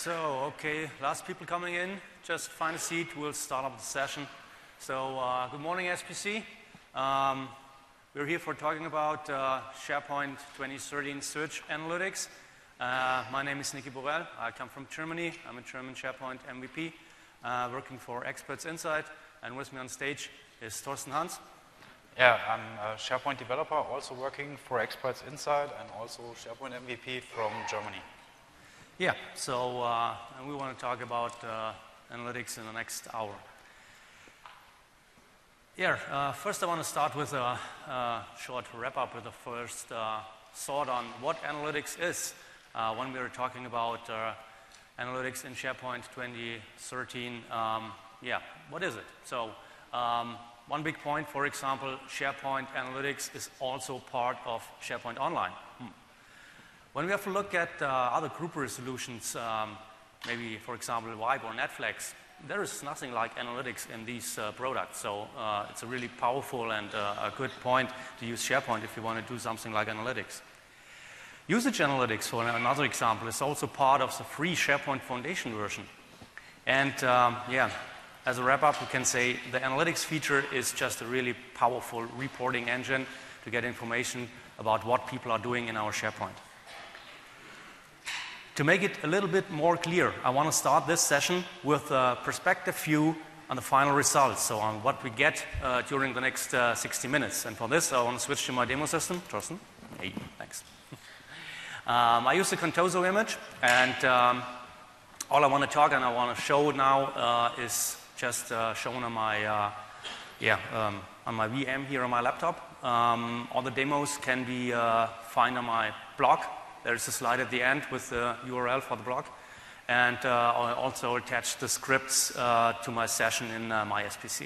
Okay, last people coming in, just find a seat, we'll start up the session. Good morning, SPC. We're here for talking about SharePoint 2013 Search Analytics. My name is Niki Borrell. I come from Germany. I'm a German SharePoint MVP, working for Experts Insight, and with me on stage is Thorsten Hans. Yeah, I'm a SharePoint developer, also working for Experts Insight, and also SharePoint MVP from Germany. Yeah, and we want to talk about analytics in the next hour. Yeah, first I want to start with a short wrap-up with the first thought on what analytics is when we are talking about analytics in SharePoint 2013. What is it? One big point, for example, SharePoint Analytics is also part of SharePoint Online. When we have to look at other grouper solutions, maybe, for example, Vibe or Netflix, there is nothing like analytics in these products. So it's a really powerful and a good point to use SharePoint if you want to do something like analytics. Usage analytics, for another example, is also part of the free SharePoint Foundation version. And as a wrap-up, we can say the analytics feature is just a really powerful reporting engine to get information about what people are doing in our SharePoint. To make it a little bit more clear, I want to start this session with a perspective view on the final results, so on what we get during the next 60 minutes. And for this, I want to switch to my demo system. Thorsten? Hey, thanks. I use the Contoso image, and all I want to talk and I want to show now is just shown on my on my VM here on my laptop. All the demos can be found on my blog. There's a slide at the end with the URL for the blog. And I also attached the scripts to my session in my SPC.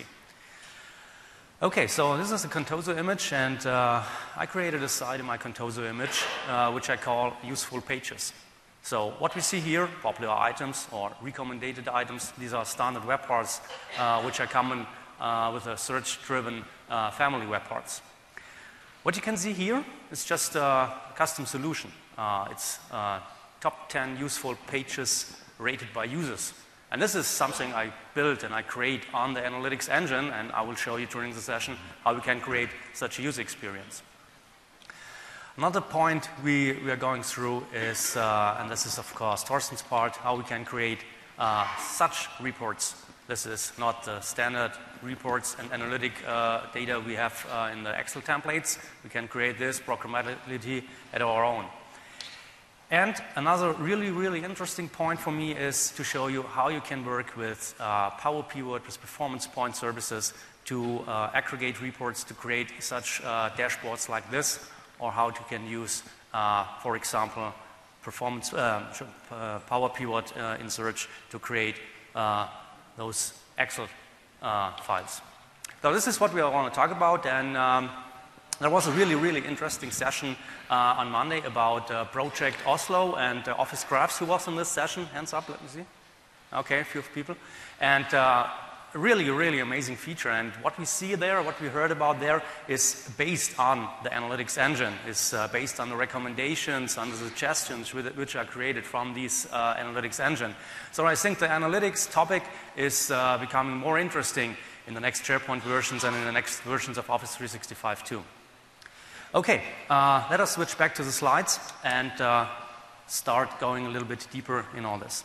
Okay, so this is a Contoso image, and I created a site in my Contoso image, which I call Useful Pages. So what we see here, popular items or recommended items, these are standard web parts, which are common with a search-driven family web parts. What you can see here is just a custom solution. It's top 10 useful pages rated by users. And this is something I built and I create on the analytics engine, and I will show you during the session how we can create such a user experience. Another point we are going through is, and this is of course Thorsten's part, how we can create such reports. This is not the standard reports and analytic data we have in the Excel templates. We can create this programmatically at our own. And another really, really interesting point for me is to show you how you can work with Power Pivot, with performance point services to aggregate reports to create such dashboards like this, or how you can use, for example, performance Power Pivot in Search to create those Excel files. So this is what we want to talk about, and there was a really, really interesting session on Monday about Project Oslo and Office Graphs. Who was in this session? Hands up, let me see. Okay, a few people. And really, really amazing feature. And what we see there, what we heard about there is based on the analytics engine, is based on the recommendations, on the suggestions which are created from this analytics engine. So I think the analytics topic is becoming more interesting in the next SharePoint versions and in the next versions of Office 365 too. Okay, let us switch back to the slides and start going a little bit deeper in all this.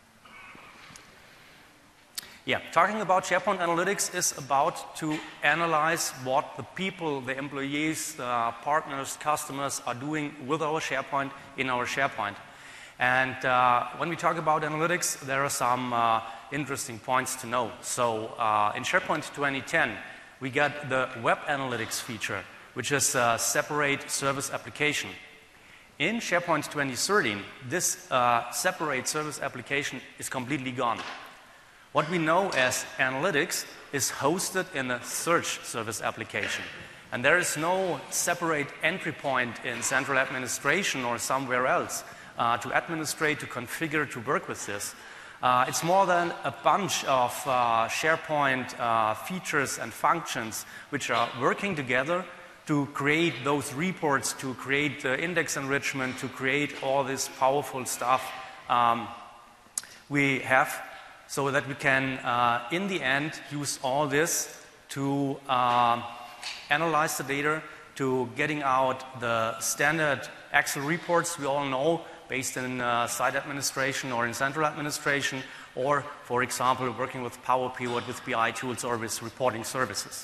Yeah, talking about SharePoint Analytics is about to analyze what the people, the employees, the partners, customers are doing with our SharePoint in our SharePoint. And when we talk about analytics, there are some interesting points to know. So in SharePoint 2010, we got the Web Analytics feature, which is a separate service application. In SharePoint 2013, this separate service application is completely gone. What we know as analytics is hosted in a search service application. And there is no separate entry point in central administration or somewhere else to administrate, to configure, to work with this. It's more than a bunch of SharePoint features and functions which are working together to create those reports, to create index enrichment, to create all this powerful stuff we have so that we can, in the end, use all this to analyze the data, to getting out the standard Excel reports we all know based in site administration or in central administration, or, for example, working with Power Pivot, with BI tools, or with reporting services.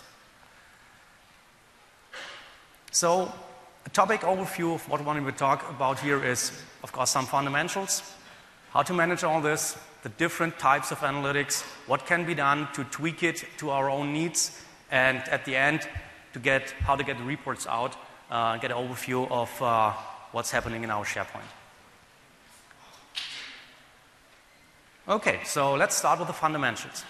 So, a topic overview of what I want to talk about here is, of course, some fundamentals, how to manage all this, the different types of analytics, what can be done to tweak it to our own needs, and at the end, how to get the reports out, get an overview of what's happening in our SharePoint. Okay, so let's start with the fundamentals.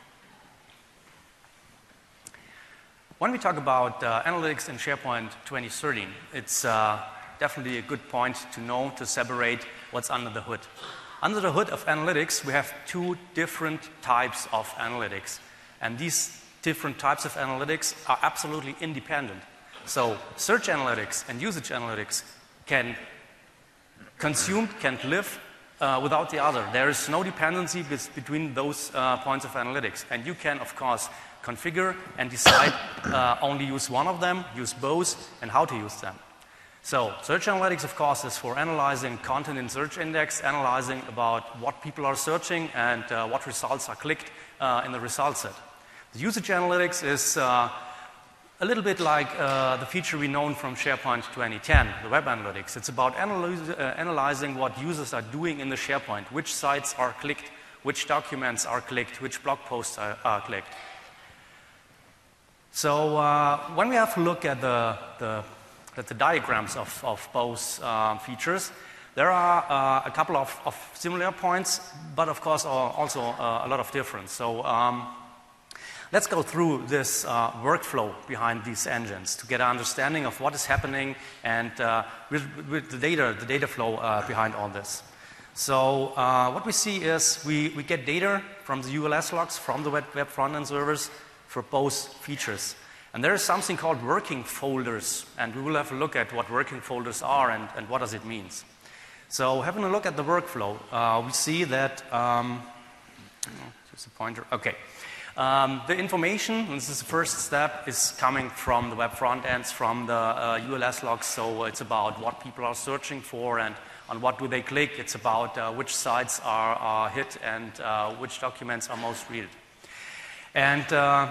When we talk about analytics in SharePoint 2013, it's definitely a good point to know, to separate what's under the hood. Under the hood of analytics, we have two different types of analytics. And these different types of analytics are absolutely independent. So search analytics and usage analytics can live without the other. There is no dependency between those points of analytics. And you can, of course, configure and decide only use one of them, use both, and how to use them. So search analytics, of course, is for analyzing content in search index, analyzing about what people are searching and what results are clicked in the result set. The usage analytics is a little bit like the feature we know from SharePoint 2010, the web analytics. It's about analyzing what users are doing in the SharePoint, which sites are clicked, which documents are clicked, which blog posts are clicked. So when we have a look at the diagrams of both features, there are a couple of similar points, but of course also a lot of difference. So let's go through this workflow behind these engines to get an understanding of what is happening and with the data flow behind all this. So what we see is we get data from the ULS logs, from the web front-end servers for both features. And there is something called working folders, and we will have a look at what working folders are and what does it mean. So having a look at the workflow, we see that, just a pointer, okay. The information, and this is the first step, is coming from the web front ends, from the ULS logs, so it's about what people are searching for and on what do they click. It's about which sites are hit and which documents are most read. And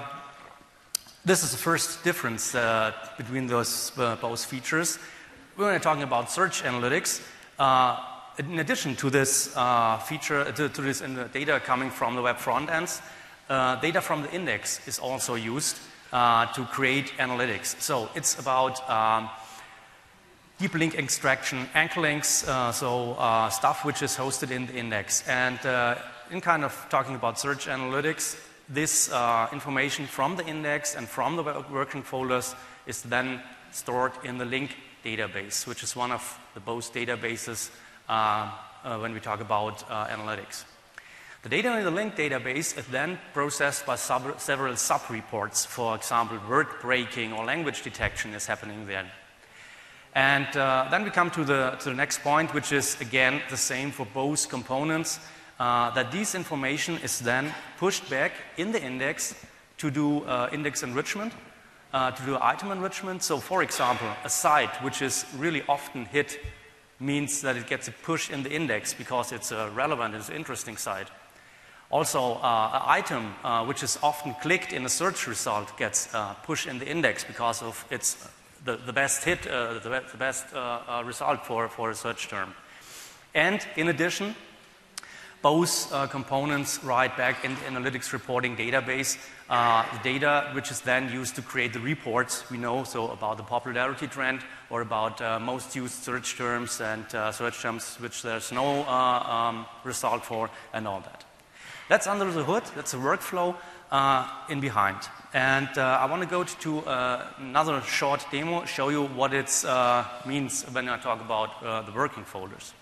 this is the first difference between those both features. When we're talking about search analytics, in addition to this feature, to this data coming from the web front ends, data from the index is also used to create analytics. So it's about deep link extraction, anchor links, so stuff which is hosted in the index. And in kind of talking about search analytics, this information from the index and from the working folders is then stored in the link database, which is one of the both databases when we talk about analytics. The data in the link database is then processed by several sub-reports. For example, word breaking or language detection is happening there. And then we come to the next point, which is again the same for both components. That this information is then pushed back in the index to do index enrichment, to do item enrichment. So, for example, a site which is really often hit means that it gets a push in the index because it's a relevant, it's an interesting site. Also, an item which is often clicked in a search result gets pushed in the index because of it's the best hit, the best result for a search term. And in addition, both components write back in the analytics reporting database the data which is then used to create the reports we know, so about the popularity trend or about most used search terms and search terms which there's no result for and all that. That's under the hood, that's a workflow in behind. And I want to go to another short demo, show you what it means when I talk about the working folders.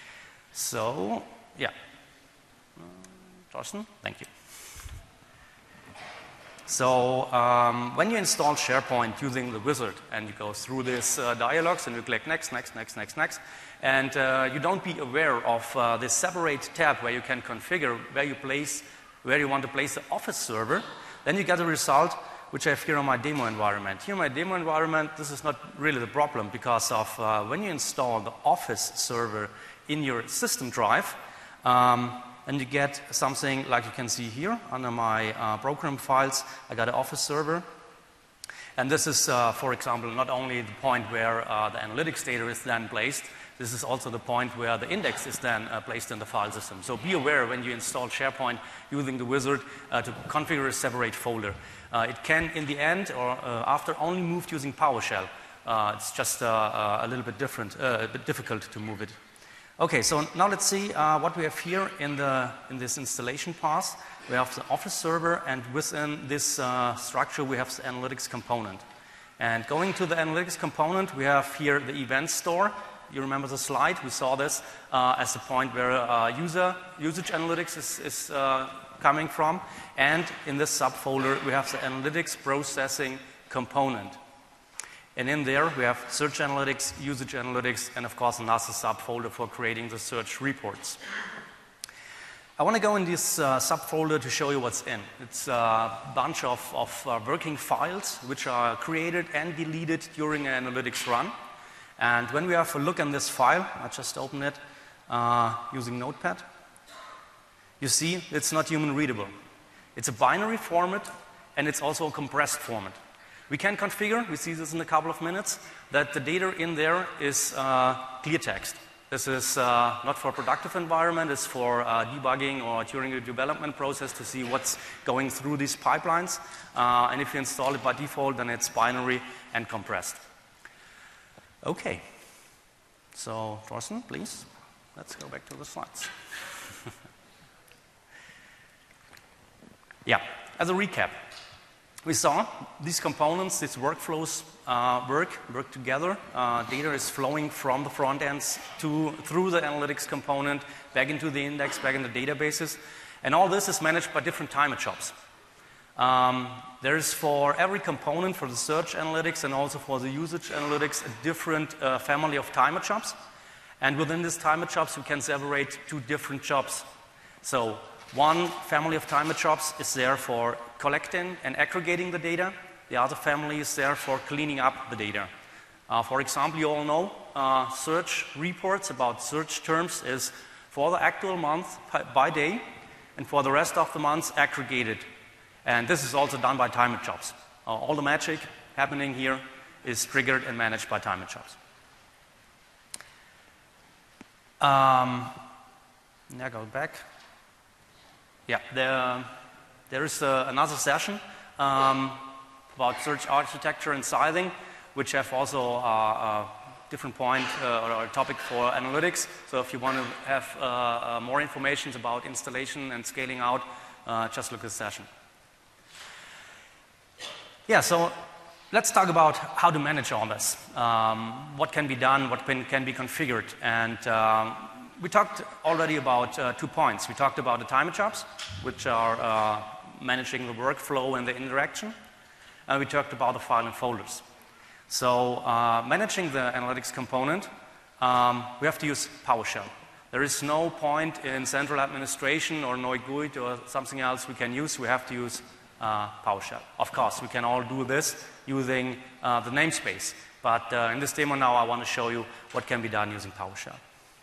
So, yeah. Thorsten, thank you. So when you install SharePoint using the wizard and you go through these dialogues and you click next, next, next, next, next, and you don't be aware of this separate tab where you can configure where you want to place the Office server, then you get a result which I have here on my demo environment. Here in my demo environment, this is not really the problem because of when you install the Office server in your system drive, and you get something like you can see here under my program files. I got an Office server. And this is, for example, not only the point where the analytics data is then placed, this is also the point where the index is then placed in the file system. So be aware when you install SharePoint using the wizard to configure a separate folder. It can, in the end or after, only moved using PowerShell. It's just a little bit different, a bit difficult to move it. Okay, so now let's see what we have here in this installation path. We have the Office server, and within this structure we have the analytics component. And going to the analytics component, we have here the event store. You remember the slide? We saw this as the point where usage analytics is coming from. And in this subfolder, we have the analytics processing component. And in there, we have search analytics, usage analytics, and of course, another subfolder for creating the search reports. I want to go in this subfolder to show you what's in. It's a bunch of working files which are created and deleted during an analytics run. And when we have a look in this file, I just open it using Notepad, you see it's not human readable. It's a binary format, and it's also a compressed format. We can configure, we see this in a couple of minutes, that the data in there is clear text. This is not for a productive environment, it's for debugging or during the development process to see what's going through these pipelines. And if you install it by default, then it's binary and compressed. Okay. So, Thorsten, please, let's go back to the slides. Yeah, as a recap. We saw these components, these workflows work together. Data is flowing from the front ends through the analytics component, back into the index, back in the databases. And all this is managed by different timer jobs. There is for every component, for the search analytics and also for the usage analytics, a different family of timer jobs. And within these timer jobs, we can separate two different jobs. So one family of timer jobs is there for collecting and aggregating the data. The other family is there for cleaning up the data. For example, you all know search reports about search terms is for the actual month by day, and for the rest of the months aggregated. And this is also done by timer jobs. All the magic happening here is triggered and managed by timer jobs. Now go back. Yeah, there is another session about search architecture and sizing, which have also a different point or a topic for analytics. So if you want to have more information about installation and scaling out, just look at this session. Yeah, so let's talk about how to manage all this. What can be done, what can be configured. And we talked already about 2 points. We talked about the timer jobs, which are managing the workflow and the interaction. And we talked about the file and folders. So managing the analytics component, we have to use PowerShell. There is no point in central administration or NoGUID or something else we can use. We have to use PowerShell. Of course, we can all do this using the namespace. But in this demo now, I want to show you what can be done using PowerShell.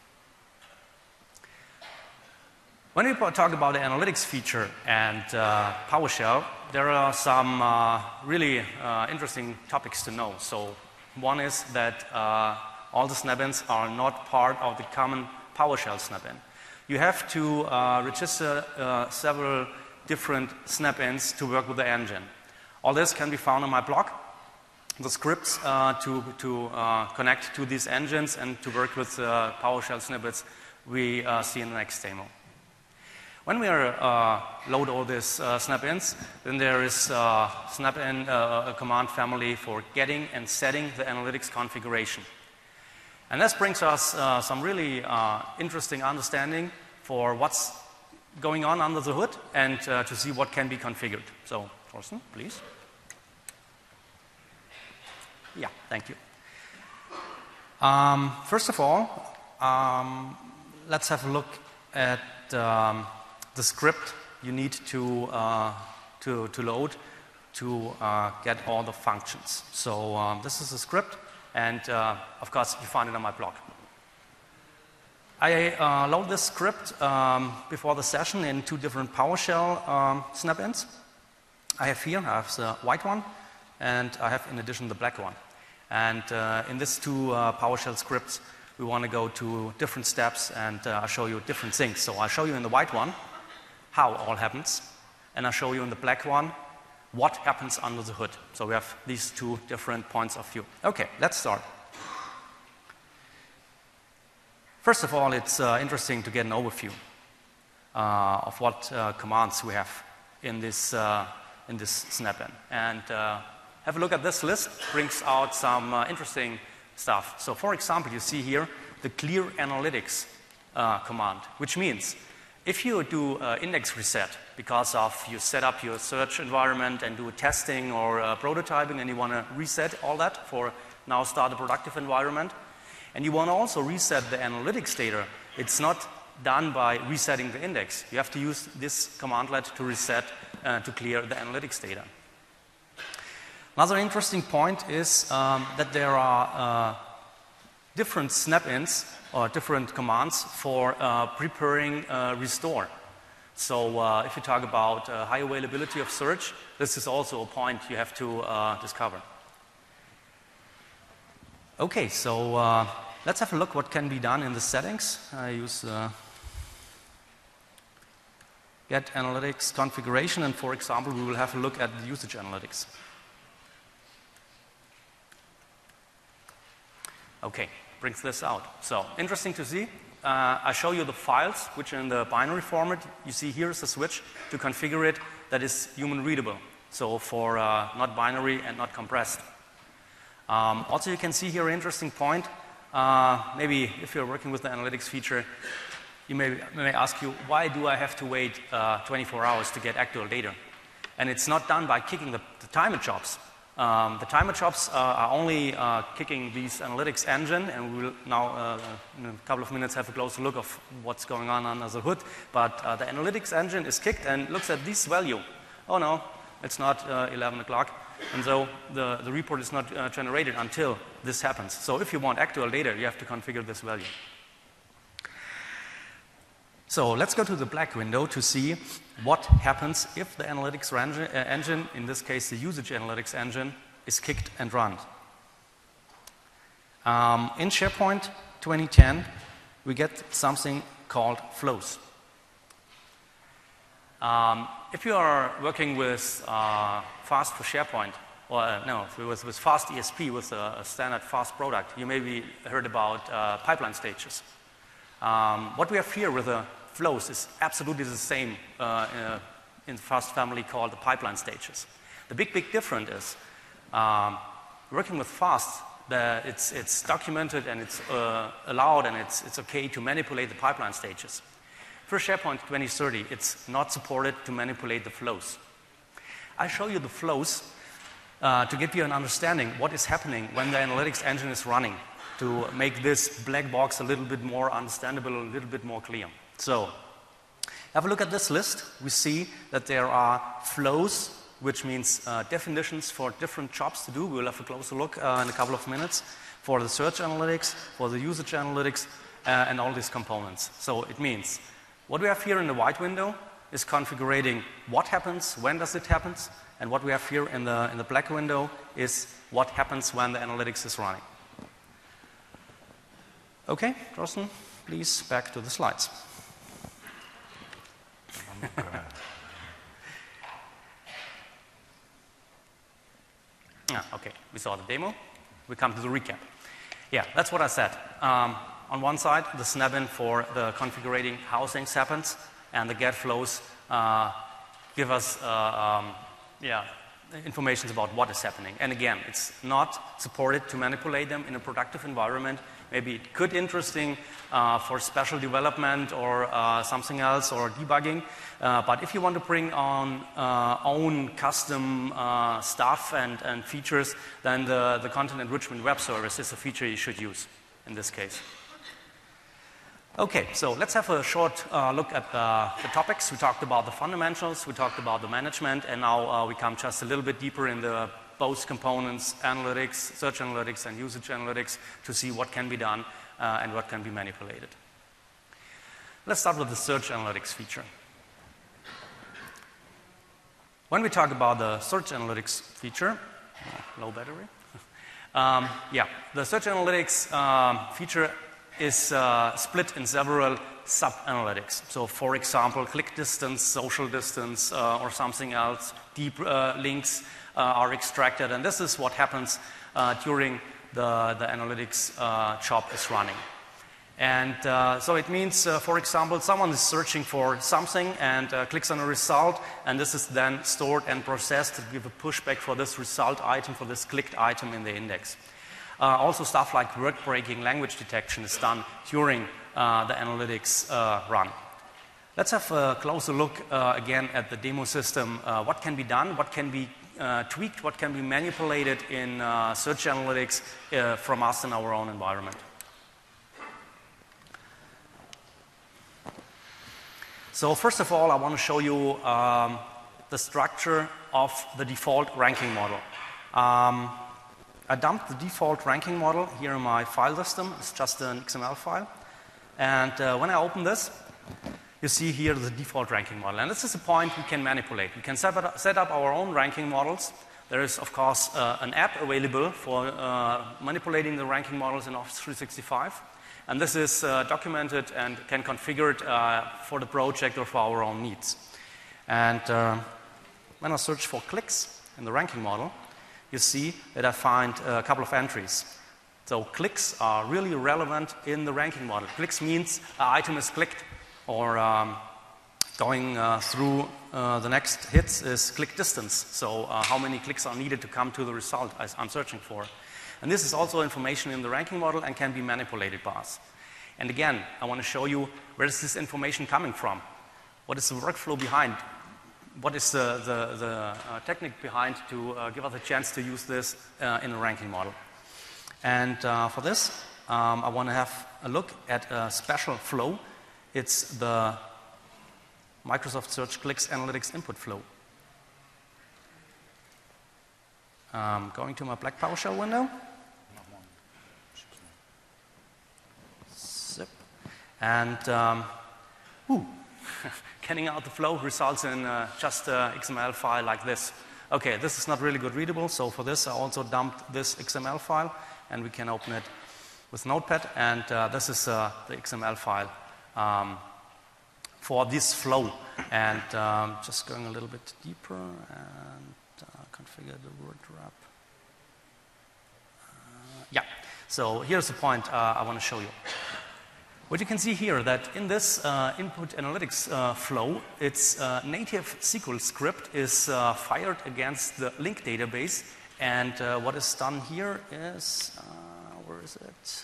When we talk about the analytics feature and PowerShell, there are some really interesting topics to know. So one is that all the snap-ins are not part of the common PowerShell snap-in. You have to register several different snap-ins to work with the engine. All this can be found on my blog. The scripts to connect to these engines and to work with PowerShell snippets we see in the next demo. When we load all these snap-ins, then there is snap-in a command family for getting and setting the analytics configuration. And this brings us some really interesting understanding for what's going on under the hood and to see what can be configured. So Thorsten, please. Yeah, thank you. First of all, let's have a look at the script you need to load to get all the functions. So this is a script, and of course you find it on my blog. I load this script before the session in 2 different PowerShell snap-ins. I have the white one, and I have in addition the black one. And in these 2 PowerShell scripts, we want to go to different steps, and I'll show you different things. So I'll show you in the white one how all happens, and I'll show you in the black one what happens under the hood. So we have these 2 different points of view. Okay, let's start. First of all, it's interesting to get an overview of what commands we have in this snap-in. And have a look at this list, brings out some interesting stuff. So for example, you see here the clear analytics command, which means if you do index reset because of you set up your search environment and do testing or prototyping, and you want to reset all that for now start a productive environment, and you want to also reset the analytics data, it's not done by resetting the index. You have to use this commandlet to reset, to clear the analytics data. Another interesting point is that there are different snap-ins or different commands for preparing restore. So if you talk about high availability of search, this is also a point you have to discover. Okay, so let's have a look what can be done in the settings. I use get analytics configuration, and for example, we will have a look at the usage analytics. Okay, brings this out. So interesting to see. I show you the files, which are in the binary format. You see here is a switch to configure it that is human readable. So for not binary and not compressed. Also, you can see here an interesting point. Maybe if you're working with the analytics feature, you may ask you, why do I have to wait 24 hours to get actual data? And it's not done by kicking the timer jobs. The timer jobs are only kicking these analytics engine, and we will now in a couple of minutes have a closer look of what's going on under the hood. But the analytics engine is kicked and looks at this value. Oh no, it's not 11 o'clock. And so the report is not generated until this happens. So if you want actual data, you have to configure this value. So let's go to the black window to see what happens if the analytics engine, in this case the usage analytics engine, is kicked and run. In SharePoint 2010, we get something called flows. If you are working with Fast for SharePoint, or no, with Fast ESP, with a standard Fast product, you maybe heard about pipeline stages. What we have here with the flows is absolutely the same in the Fast family called the pipeline stages. The big difference is working with Fast, it's documented and it's allowed and it's okay to manipulate the pipeline stages. For SharePoint 2030, it's not supported to manipulate the flows. I show you the flows to give you an understanding what is happening when the analytics engine is running, to make this black box a little bit more understandable, a little bit more clear. So, have a look at this list. We see that there are flows, which means definitions for different jobs to do. We'll have a closer look in a couple of minutes for the search analytics, for the usage analytics, and all these components. So it means what we have here in the white window is configuring what happens, when does it happen, and what we have here in the black window is what happens when the analytics is running. Okay, Thorsten, please back to the slides. Okay, we saw the demo. We come to the recap. Yeah, that's what I said. On one side, the snap-in for the configuring how things happens, and the get flows give us information about what is happening. And again, it's not supported to manipulate them in a productive environment. Maybe it could be interesting for special development or something else or debugging. But if you want to bring on own custom stuff and features, then the Content Enrichment Web Service is a feature you should use in this case. Okay, so let's have a short look at the topics. We talked about the fundamentals, we talked about the management, and now we come just a little bit deeper in the both components, analytics, search analytics, and usage analytics to see what can be done and what can be manipulated. Let's start with the search analytics feature. When we talk about the search analytics feature, low battery, the search analytics feature is split in several sub-analytics. So, for example, click distance, social distance, or something else, deep links are extracted, and this is what happens during the analytics job is running. And so it means, for example, someone is searching for something and clicks on a result, and this is then stored and processed to give a pushback for this result item, for this clicked item in the index. Also stuff like word-breaking language detection is done during the analytics run. Let's have a closer look again at the demo system. What can be done, what can be tweaked, what can be manipulated in search analytics from us in our own environment. So first of all, I want to show you the structure of the default ranking model. I dumped the default ranking model here in my file system. It's just an XML file. And when I open this, you see here the default ranking model. And this is a point we can manipulate. We can set up our own ranking models. There is, of course, an app available for manipulating the ranking models in Office 365. And this is documented and can configure it for the project or for our own needs. And when I search for clicks in the ranking model, you see that I find a couple of entries. So clicks are really relevant in the ranking model. Clicks means an item is clicked, or going through the next hits is click distance. So how many clicks are needed to come to the result I'm searching for. And this is also information in the ranking model and can be manipulated by us. And again, I want to show you where is this information coming from. What is the workflow behind? What is the technique behind to give us a chance to use this in a ranking model? And for this, I want to have a look at a special flow. It's the Microsoft Search Clicks Analytics input flow. Going to my Black PowerShell window. Zip. And getting out the flow results in just an XML file like this. Okay, this is not really good readable, so for this I also dumped this XML file, and we can open it with Notepad, and this is the XML file for this flow. And just going a little bit deeper and configure the word wrap. So here's the point I want to show you. What you can see here, that in this input analytics flow, its native SQL script is fired against the link database, and what is done here is, where is it?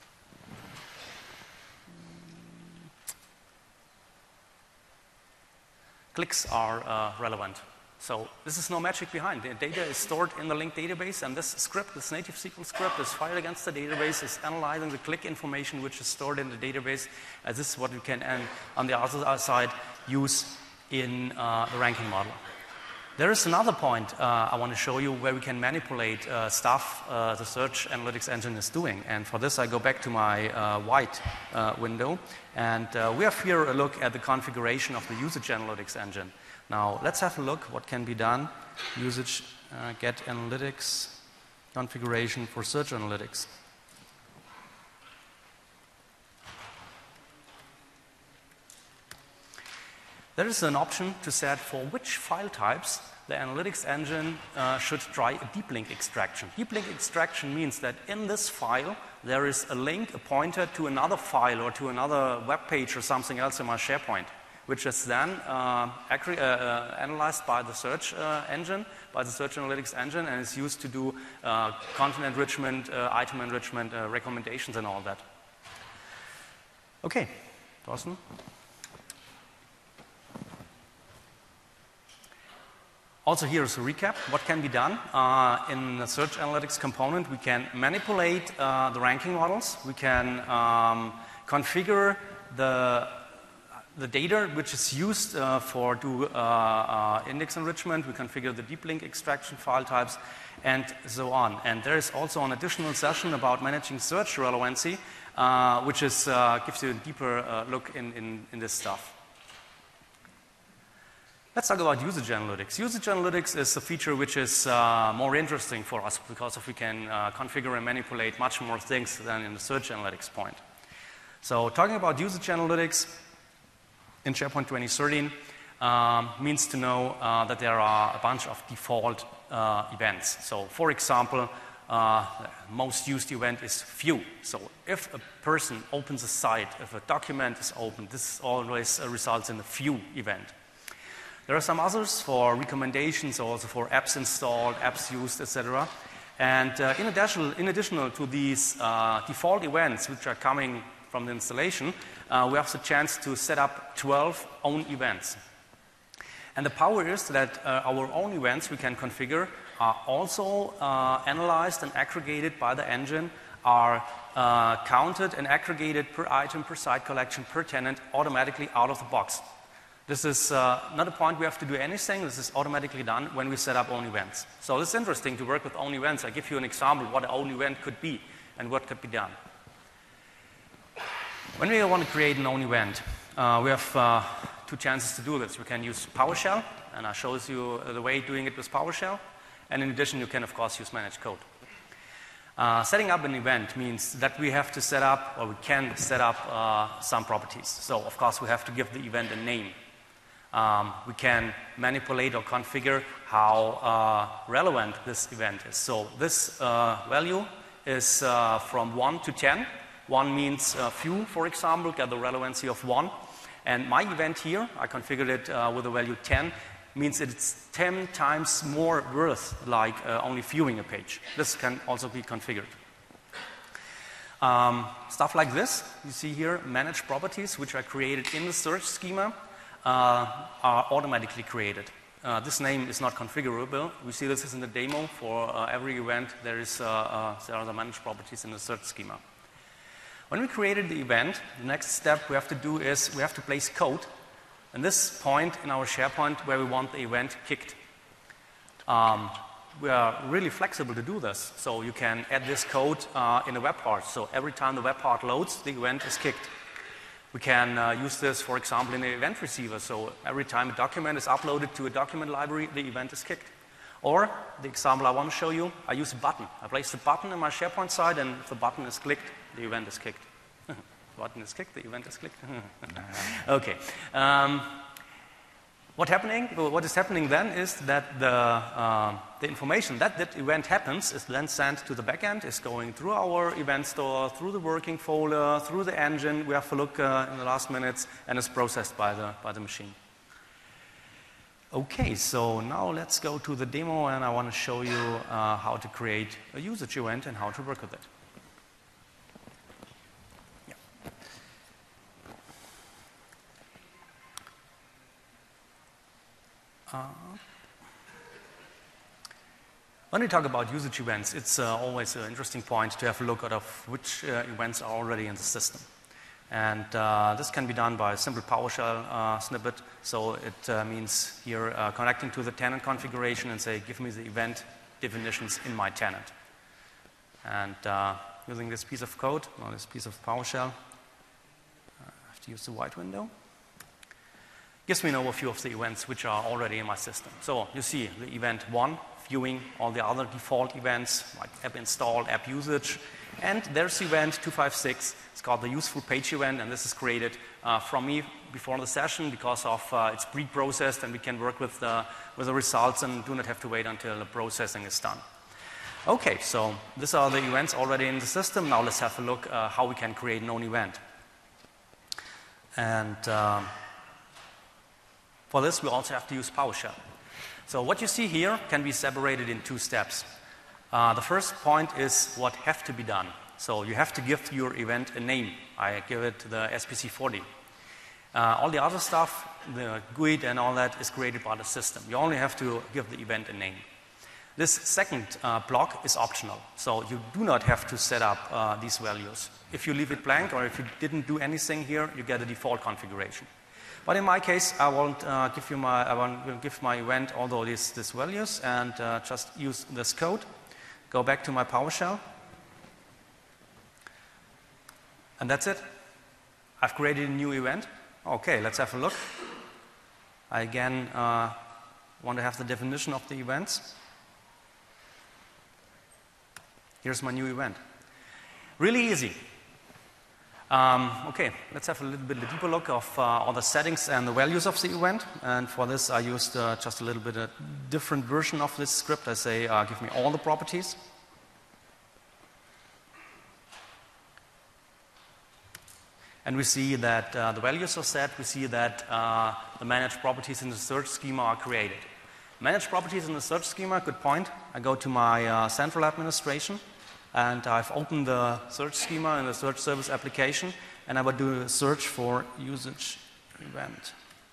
Clicks are relevant. So this is no magic behind. The data is stored in the link database, and this script, this native SQL script, is fired against the database, is analyzing the click information which is stored in the database. This is what we can, on the other side, use in the ranking model. There is another point I want to show you where we can manipulate stuff the search analytics engine is doing. And for this, I go back to my white window, and we have here a look at the configuration of the usage analytics engine. Now, let's have a look what can be done. Usage get analytics configuration for search analytics. There is an option to set for which file types the analytics engine should try a deep link extraction. Deep link extraction means that in this file there is a link, a pointer to another file or to another web page or something else in my SharePoint. which is then analyzed by the search engine, by the search analytics engine, and is used to do content enrichment, item enrichment, recommendations, and all that. Okay, Thorsten. Also here is a recap. What can be done? In the search analytics component, we can manipulate the ranking models. We can configure the data which is used for index enrichment. We configure the deep link extraction file types and so on. And there is also an additional session about managing search relevancy, which is, gives you a deeper look in this stuff. Let's talk about usage analytics. Usage analytics is a feature which is more interesting for us because we can configure and manipulate much more things than in the search analytics point. So talking about usage analytics in SharePoint 2013 means to know that there are a bunch of default events. So for example, most used event is view. So if a person opens a site, if a document is opened, this always results in a view event. There are some others for recommendations, also for apps installed, apps used, etc. And in addition to these default events which are coming from the installation, we have the chance to set up 12 own events. And the power is that our own events we can configure are also analyzed and aggregated by the engine, are counted and aggregated per item, per site collection, per tenant automatically out of the box. This is not a point we have to do anything. This is automatically done when we set up own events. So it's interesting to work with own events. I give you an example what an own event could be and what could be done. When we want to create an own event, we have two chances to do this. We can use PowerShell, and I show you the way doing it with PowerShell. And in addition, you can, of course, use managed code. Setting up an event means that we have to set up, or we can set up some properties. So, of course, we have to give the event a name. We can manipulate or configure how relevant this event is. So this value is from 1 to 10. 1 means few, for example, get the relevancy of 1. And my event here, I configured it with a value 10, means that it's 10 times more worth like only viewing a page. This can also be configured. Stuff like this, you see here, manage properties, which are created in the search schema, are automatically created. This name is not configurable. We see this is in the demo. For every event, there are the managed properties in the search schema. When we created the event, the next step we have to do is we have to place code at this point in our SharePoint where we want the event kicked. We are really flexible to do this. So you can add this code in a web part. So every time the web part loads, the event is kicked. We can use this, for example, in the event receiver. So every time a document is uploaded to a document library, the event is kicked. Or the example I want to show you, I use a button. I place the button in my SharePoint site, and if the button is clicked, the event is kicked. The button is clicked, the event is clicked. Okay. What is happening then is that the information that event happens is then sent to the backend, is going through our event store, through the working folder, through the engine. We have to look in the last minutes, and is processed by the machine. Okay, so now let's go to the demo, and I want to show you how to create a usage event and how to work with it. When we talk about usage events, it's always an interesting point to have a look at which events are already in the system. And this can be done by a simple PowerShell snippet. So it means here connecting to the tenant configuration and say, give me the event definitions in my tenant. And using this piece of code, or this piece of PowerShell, I have to use the white window. Gives me an overview of the events which are already in my system. So you see the event 1, viewing all the other default events like app install, app usage. And there's event 256. It's called the useful page event, and this is created from me before the session because of it's pre-processed, and we can work with the results and do not have to wait until the processing is done. Okay, so these are the events already in the system. Now let's have a look how we can create an own event. And For this, we also have to use PowerShell. So what you see here can be separated in 2 steps. The first point is what have to be done. So you have to give your event a name. I give it the SPC40. All the other stuff, the GUID and all that, is created by the system. You only have to give the event a name. This second block is optional. So you do not have to set up these values. If you leave it blank or if you didn't do anything here, you get a default configuration. But in my case, I won't give my event all these values and just use this code. Go back to my PowerShell. And that's it. I've created a new event. Okay, let's have a look. I again want to have the definition of the events. Here's my new event. Really easy. Okay, let's have a little bit deeper look of all the settings and the values of the event. And for this, I used just a little bit a different version of this script. I say, give me all the properties. And we see that the values are set. We see that the managed properties in the search schema are created. Managed properties in the search schema, good point. I go to my central administration, and I've opened the search schema in the search service application, and I would do a search for usage event.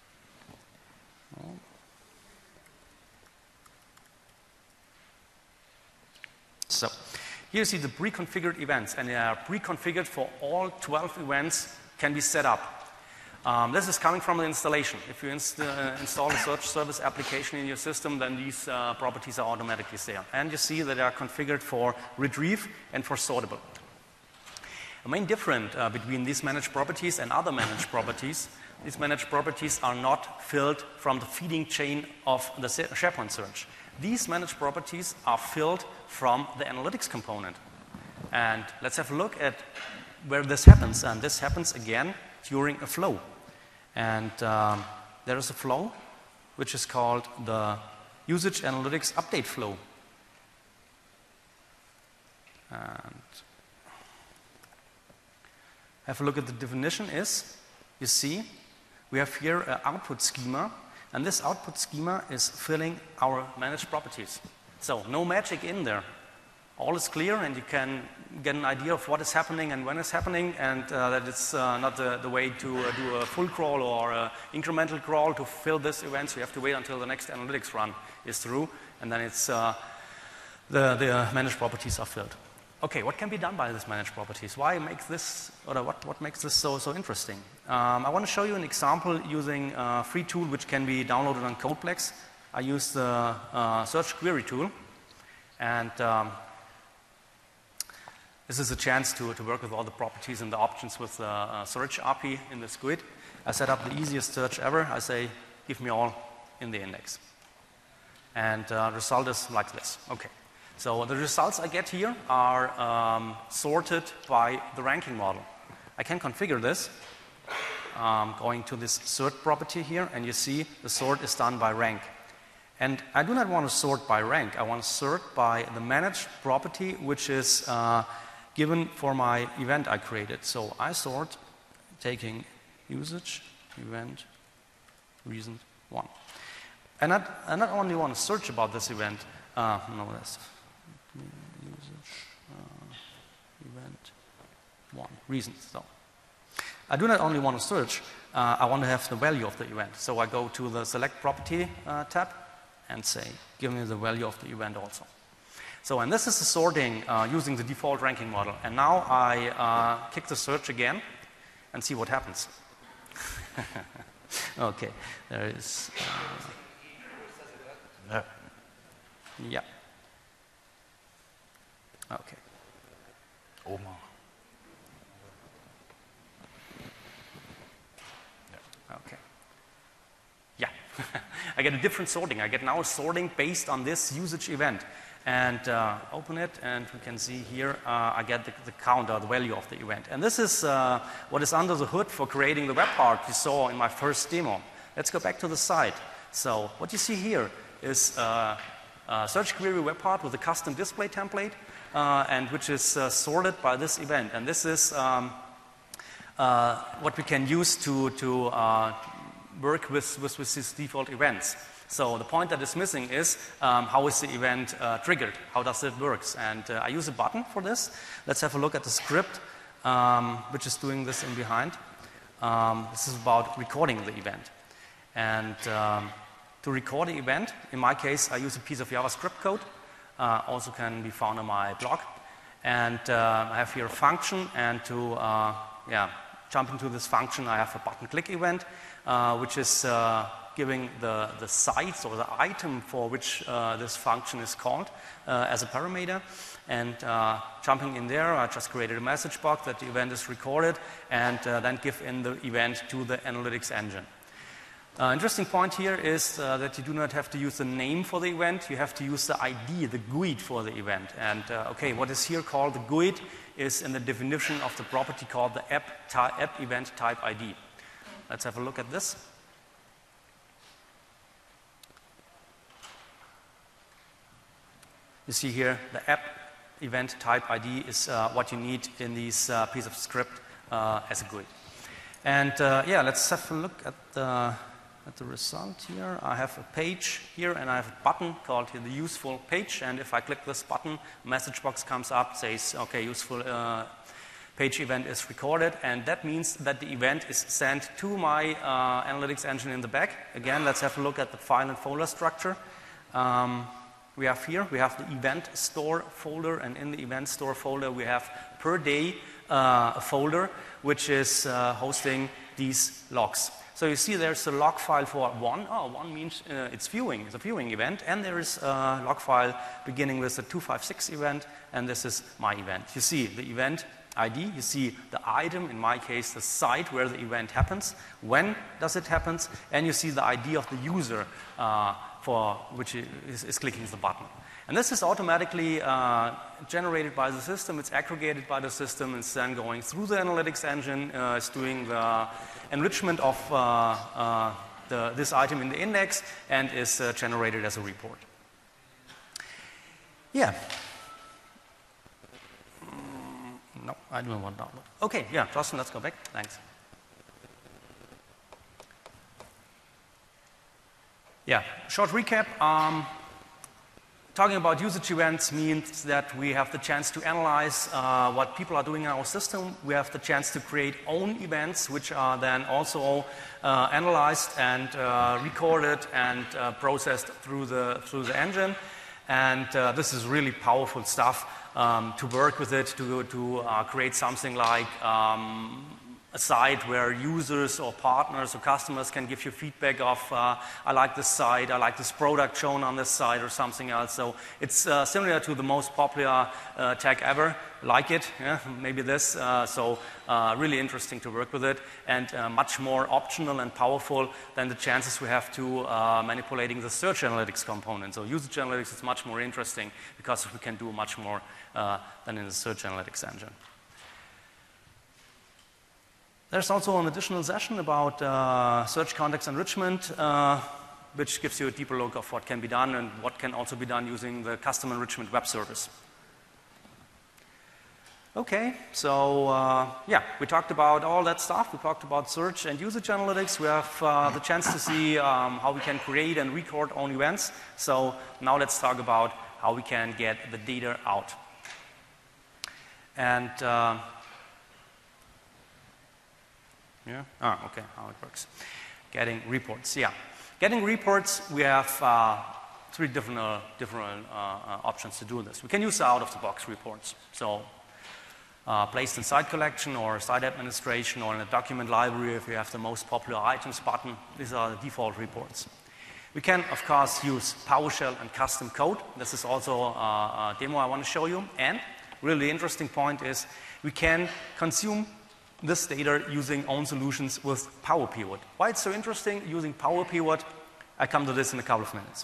So here you see the pre-configured events, and they are pre-configured for all 12 events can be set up. This is coming from the installation. If you install a search service application in your system, then these properties are automatically there. And you see that they are configured for retrieve and for sortable. The main difference between these managed properties and other managed properties, these managed properties are not filled from the feeding chain of the SharePoint search. These managed properties are filled from the analytics component. And let's have a look at where this happens. And this happens again during a flow. And there is a flow which is called the usage analytics update flow. And have a look at the definition is, you see, we have here an output schema, and this output schema is filling our managed properties. So no magic in there. All is clear, and you can get an idea of what is happening and when it's happening, and that it's not the way to do a full crawl or an incremental crawl to fill this event. So you have to wait until the next analytics run is through, and then it's the managed properties are filled. Okay, what can be done by these managed properties? Why make this, or what makes this so interesting? I want to show you an example using a free tool which can be downloaded on Codeplex. I use the search query tool, and this is a chance to work with all the properties and the options with the search API in this GUID. I set up the easiest search ever. I say, give me all in the index. And the result is like this. Okay. So the results I get here are sorted by the ranking model. I can configure this going to this sort property here, and you see the sort is done by rank. And I do not want to sort by rank. I want to sort by the managed property, which is given for my event I created. So I sort taking usage, event, reason 1. And I not only want to search about this event, no, that's usage, event 1, reasons. So I do not only want to search, I want to have the value of the event. So I go to the select property tab and say, give me the value of the event also. So, and this is the sorting using the default ranking model. And now I kick the search again and see what happens. Okay, there is. Yeah. Okay. Oma. Okay. Yeah. I get a different sorting. I get now sorting based on this usage event. And open it, and we can see here I get the count or the value of the event. And this is what is under the hood for creating the web part you saw in my first demo. Let's go back to the site. So what you see here is a search query web part with a custom display template, and which is sorted by this event. And this is what we can use to work with these default events. So the point that is missing is how is the event triggered? How does it work? And I use a button for this. Let's have a look at the script, which is doing this in behind. This is about recording the event. And to record the event, in my case, I use a piece of JavaScript code. Also can be found on my blog. And I have here a function, and to jump into this function, I have a button click event, which is giving the size or the item for which this function is called as a parameter. And jumping in there, I just created a message box that the event is recorded, and then give in the event to the analytics engine. Interesting point here is that you do not have to use the name for the event, you have to use the ID, the GUID for the event. And okay, what is here called the GUID is in the definition of the property called the app event type ID. Let's have a look at this. You see here the app event type ID is what you need in this piece of script as a GUID. And let's have a look at the result here. I have a page here, and I have a button called here the useful page. And if I click this button, a message box comes up, says, okay, useful page event is recorded, and that means that the event is sent to my analytics engine in the back. Again, let's have a look at the file and folder structure. We have the event store folder, and in the event store folder we have per day a folder which is hosting these logs. So you see there's a log file for one. One means it's viewing, it's a viewing event, and there is a log file beginning with a 256 event, and this is my event. You see the event ID, you see the item, in my case the site where the event happens, when does it happen, and you see the ID of the user for which is clicking the button. And this is automatically generated by the system, it's aggregated by the system, it's then going through the analytics engine, it's doing the enrichment of this item in the index, and is generated as a report. Yeah. No, I don't want to download. Okay, yeah, Thorsten, let's go back. Thanks. Yeah, short recap. Talking about usage events means that we have the chance to analyze what people are doing in our system. We have the chance to create own events, which are then also analyzed and recorded and processed through the engine. And this is really powerful stuff to work with it, to create something like a site where users or partners or customers can give you feedback of, I like this site, I like this product shown on this site, or something else. So it's similar to the most popular tag ever, like it, yeah, maybe this. So really interesting to work with it, and much more optional and powerful than the chances we have to manipulating the search analytics component. So usage analytics is much more interesting because we can do much more than in the search analytics engine. There's also an additional session about search context enrichment, which gives you a deeper look of what can be done and what can also be done using the custom enrichment web service. Okay, so we talked about all that stuff. We talked about search and usage analytics. We have the chance to see how we can create and record own events. So now let's talk about how we can get the data out. And okay, how it works. Getting reports, Getting reports, we have three different options to do this. We can use the out-of-the-box reports. So placed in site collection or site administration or in a document library if you have the most popular items button. These are the default reports. We can, of course, use PowerShell and custom code. This is also a demo I want to show you. And really interesting point is we can consume this data using own solutions with Power Pivot. Why it's so interesting using Power Pivot, I come to this in a couple of minutes.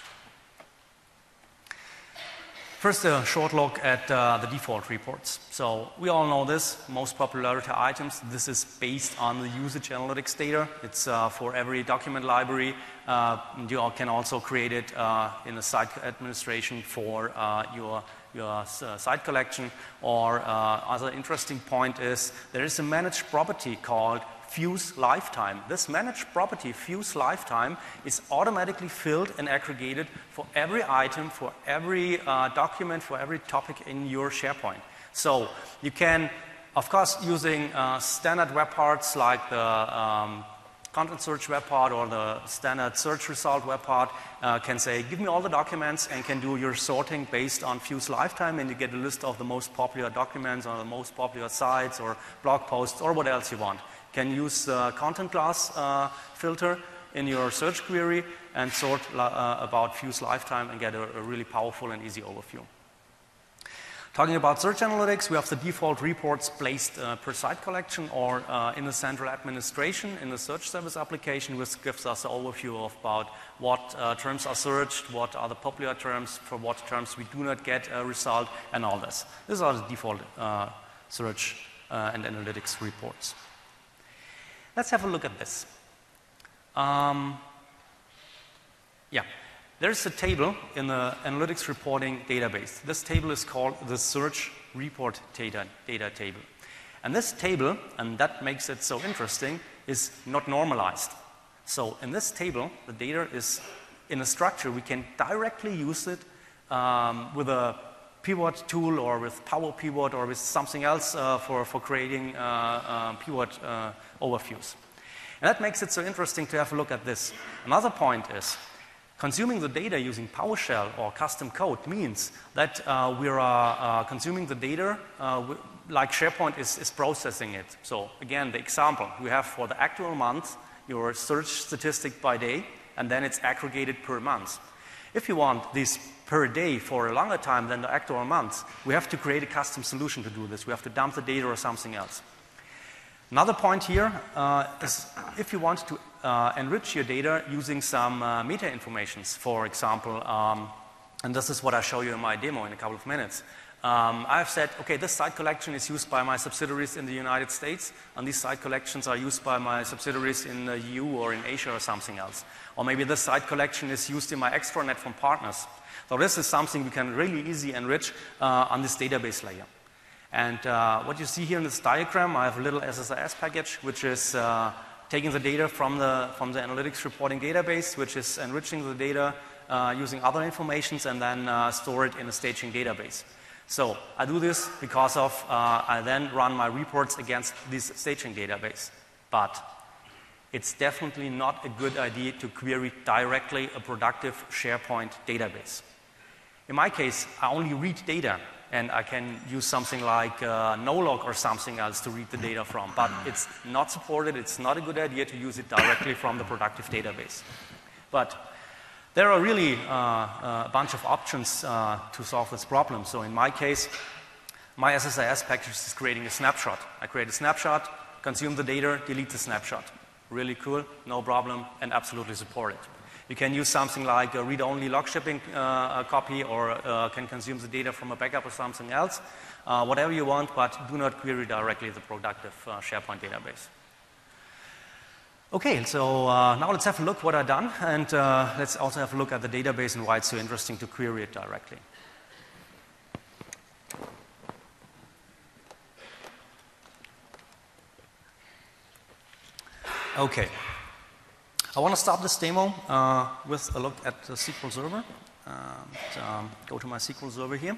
First, a short look at the default reports. So we all know this, most popularity items. This is based on the usage analytics data. It's for every document library. You can also create it in a site administration for your site collection. Or other interesting point is there is a managed property called fuse lifetime. This managed property, fuse lifetime, is automatically filled and aggregated for every item, for every document, for every topic in your SharePoint. So you can, of course, using standard web parts like the content search web part or the standard search result web part, can say, give me all the documents, and can do your sorting based on fuse lifetime, and you get a list of the most popular documents or the most popular sites or blog posts or what else you want. Can use the content class filter in your search query and sort about fuse lifetime and get a really powerful and easy overview. Talking about search analytics, we have the default reports placed per site collection or in the central administration in the search service application, which gives us an overview of about what terms are searched, what are the popular terms, for what terms we do not get a result, and all this. These are the default search and analytics reports. Let's have a look at this. There's a table in the analytics reporting database. This table is called the search report data table. And this table, and that makes it so interesting, is not normalized. So in this table, the data is in a structure. We can directly use it with a pivot tool or with Power Pivot or with something else for creating pivot overviews. And that makes it so interesting to have a look at this. Another point is, consuming the data using PowerShell or custom code means that we are consuming the data like SharePoint is processing it. So again, the example we have for the actual month, your search statistic by day, and then it's aggregated per month. If you want this per day for a longer time than the actual month, we have to create a custom solution to do this. We have to dump the data or something else. Another point here is if you want to enrich your data using some meta informations, for example, and this is what I show you in my demo in a couple of minutes. I've said, okay, this site collection is used by my subsidiaries in the United States, and these site collections are used by my subsidiaries in the EU or in Asia or something else. Or maybe this site collection is used in my extranet from partners. So this is something we can really easily enrich on this database layer. And what you see here in this diagram, I have a little SSIS package, which is taking the data from the analytics reporting database, which is enriching the data using other informations, and then store it in a staging database. So I do this because of I then run my reports against this staging database. But it's definitely not a good idea to query directly a productive SharePoint database. In my case, I only read data, and I can use something like Nolog or something else to read the data from. But it's not supported. It's not a good idea to use it directly from the productive database. But there are really a bunch of options to solve this problem. So in my case, my SSIS package is creating a snapshot. I create a snapshot, consume the data, delete the snapshot. Really cool, no problem, and absolutely supported. You can use something like a read-only log shipping copy, or can consume the data from a backup or something else. Whatever you want, but do not query directly the productive SharePoint database. Okay, so now let's have a look what I've done, and let's also have a look at the database and why it's so interesting to query it directly. Okay. I want to start this demo with a look at the SQL Server. Go to my SQL Server here.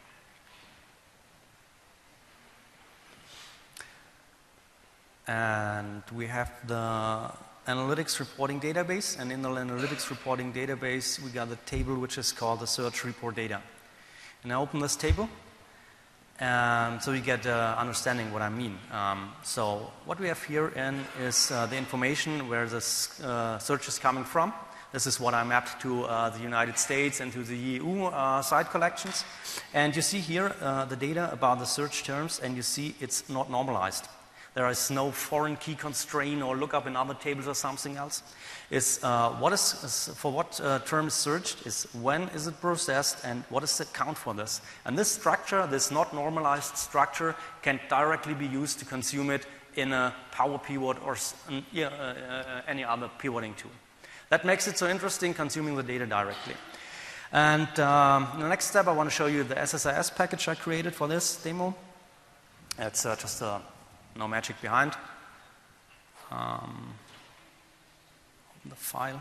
And we have the analytics reporting database, and in the analytics reporting database we got a table which is called the search report data. And I open this table, and so you get understanding what I mean. So what we have here is the information where this search is coming from. This is what I mapped to the United States and to the EU site collections. And you see here the data about the search terms, and you see it's not normalized. There is no foreign key constraint or lookup in other tables or something else. It's for what term is searched, is when is it processed, and what is the count for this. And this structure, this not normalized structure, can directly be used to consume it in a Power Pivot or any other pivoting tool. That makes it so interesting, consuming the data directly. And in the next step, I want to show you the SSIS package I created for this demo. It's just no magic behind. Open the file.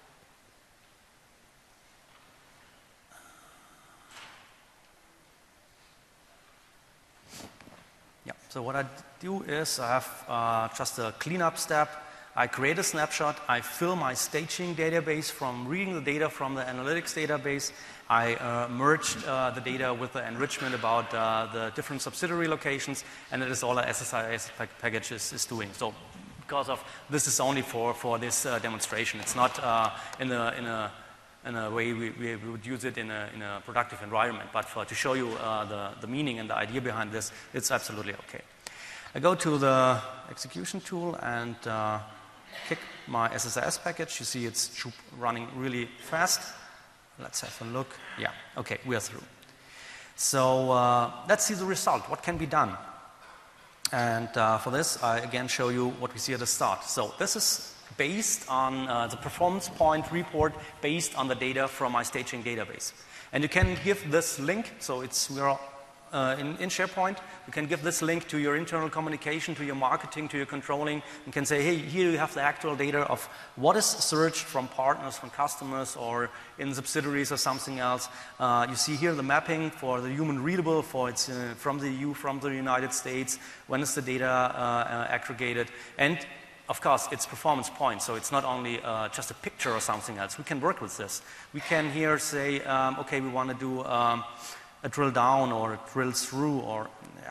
Yeah, so what I do is I have just a cleanup step. I create a snapshot. I fill my staging database from reading the data from the analytics database. I merged the data with the enrichment about the different subsidiary locations, and it is all an SSIS package is doing. So because of this is only for this demonstration. It's not in a way we would use it in a productive environment, but to show you the meaning and the idea behind this, it's absolutely okay. I go to the execution tool and kick my SSIS package. You see it's running really fast. Let's have a look. Yeah, okay, we are through. So let's see the result. What can be done? And for this, I again show you what we see at the start. So this is based on the performance point report based on the data from my staging database. And you can give this link, so we're in SharePoint, you can give this link to your internal communication, to your marketing, to your controlling. You can say, hey, here you have the actual data of what is searched from partners, from customers, or in subsidiaries or something else. You see here the mapping for the human readable, for it's from the EU, from the United States, when is the data aggregated, and of course, it's performance points, so it's not only just a picture or something else. We can work with this. We can here say, okay, we want to do a drill down or a drill through or,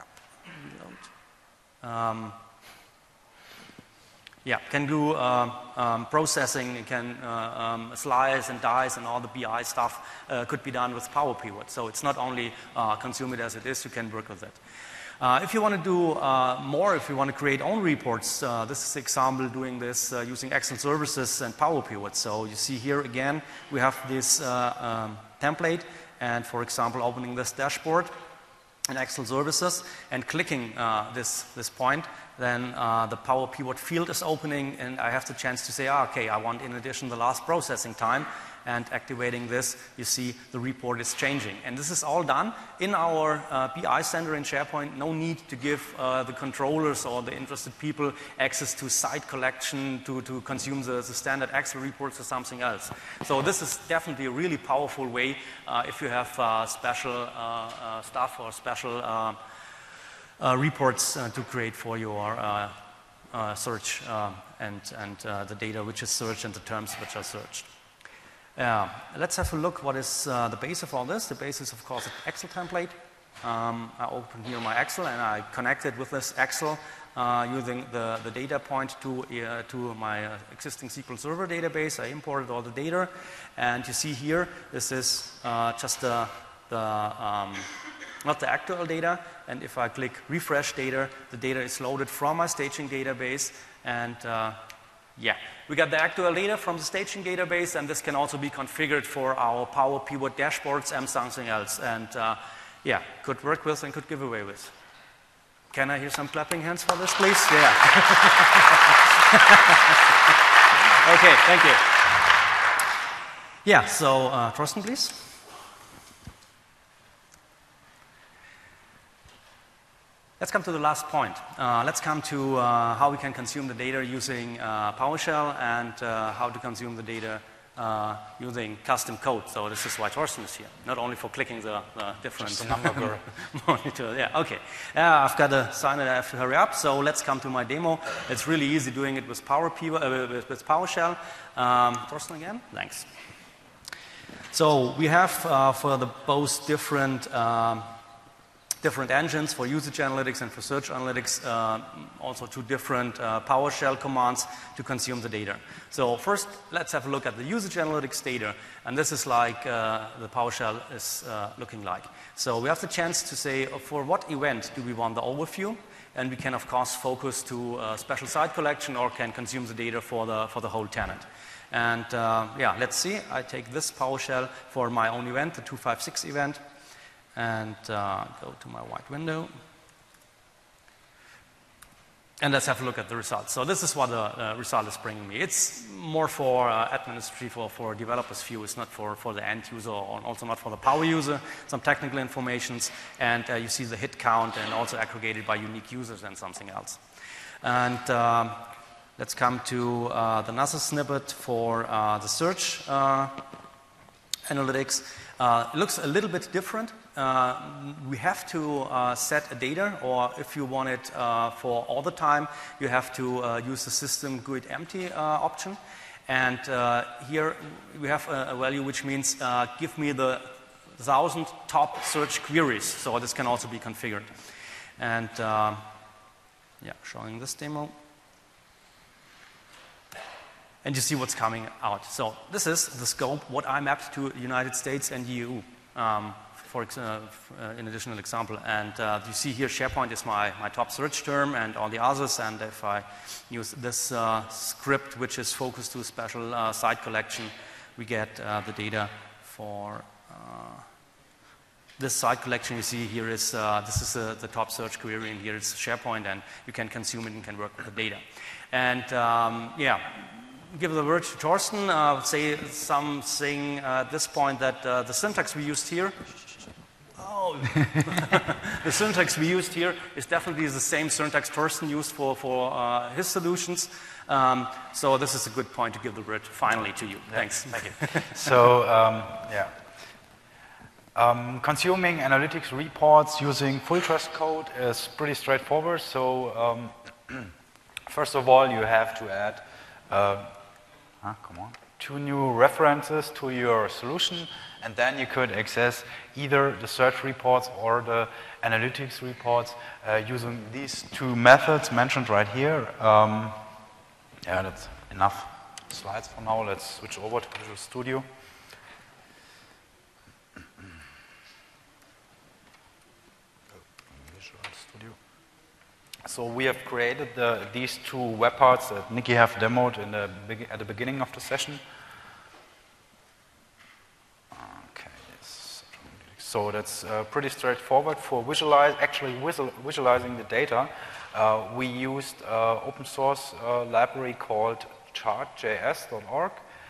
can do processing, it can slice and dice and all the BI stuff could be done with Power Pivot. So it's not only consume it as it is, you can work with it. If you want to do more, if you want to create own reports, this is an example doing this using Excel services and Power Pivot. So you see here again, we have this template, and for example, opening this dashboard in Excel services and clicking this point, then the Power Pivot field is opening, and I have the chance to say, okay, I want in addition the last processing time, and activating this, you see the report is changing. And this is all done in our BI Center in SharePoint. No need to give the controllers or the interested people access to site collection to consume the standard Excel reports or something else. So this is definitely a really powerful way if you have special stuff or special reports to create for your search and the data which is searched and the terms which are searched. Let's have a look what is the base of all this. The base is, of course, an Excel template. I open here my Excel and I connect it with this Excel using the data point to my existing SQL Server database. I imported all the data, and you see here this is just not the actual data, and if I click refresh data, the data is loaded from my staging database, and we got the actual data from the staging database, and this can also be configured for our Power Pivot dashboards and something else, and could work with and could give away with. Can I hear some clapping hands for this, please? Yeah. Okay, thank you. Yeah, so Thorsten, please. Let's come to the last point. Let's come to how we can consume the data using PowerShell and how to consume the data using custom code. So this is why Thorsten is here, not only for clicking the different Just a number monitor. Yeah, okay. I've got a sign that I have to hurry up, so let's come to my demo. It's really easy doing it with with PowerShell. Thorsten again, thanks. So we have for the both different engines, for usage analytics and for search analytics, also two different PowerShell commands to consume the data. So first, let's have a look at the usage analytics data, and this is like the PowerShell is looking like. So we have the chance to say for what event do we want the overview, and we can of course focus to special site collection or can consume the data for the whole tenant. And let's see, I take this PowerShell for my own event, the 256 event, and go to my white window. And let's have a look at the results. So this is what the result is bringing me. It's more for administrative, for developers' view. It's not for the end user, or also not for the power user. Some technical informations, and you see the hit count and also aggregated by unique users and something else. And let's come to the NASA snippet for the search analytics. It looks a little bit different. We have to set a data, or if you want it for all the time, you have to use the system GUID empty option. And here we have a value which means give me the 1,000 top search queries. So this can also be configured. And yeah, showing this demo. And you see what's coming out. So this is the scope, what I mapped to the United States and EU, for an additional example. And you see here SharePoint is my top search term and all the others. And if I use this script, which is focused to a special site collection, we get the data for this site collection. You see here is, this is the top search query, and here is SharePoint, and you can consume it and can work with the data. And yeah. Give the word to Torsten, say something at this point that the syntax we used here, the syntax we used here is definitely the same syntax Torsten used for his solutions. So this is a good point to give the word finally to you. Thanks. Thank you. So, yeah. Consuming analytics reports using full trust code is pretty straightforward. So, first of all, you have to add two new references to your solution, and then you could access either the search reports or the analytics reports using these two methods mentioned right here. Yeah, that's enough slides for now. Let's switch over to Visual Studio. So we have created these two web parts that Nikki have demoed at the beginning of the session. Okay, yes. So that's pretty straightforward for visualizing the data. We used open source library called chartjs.org.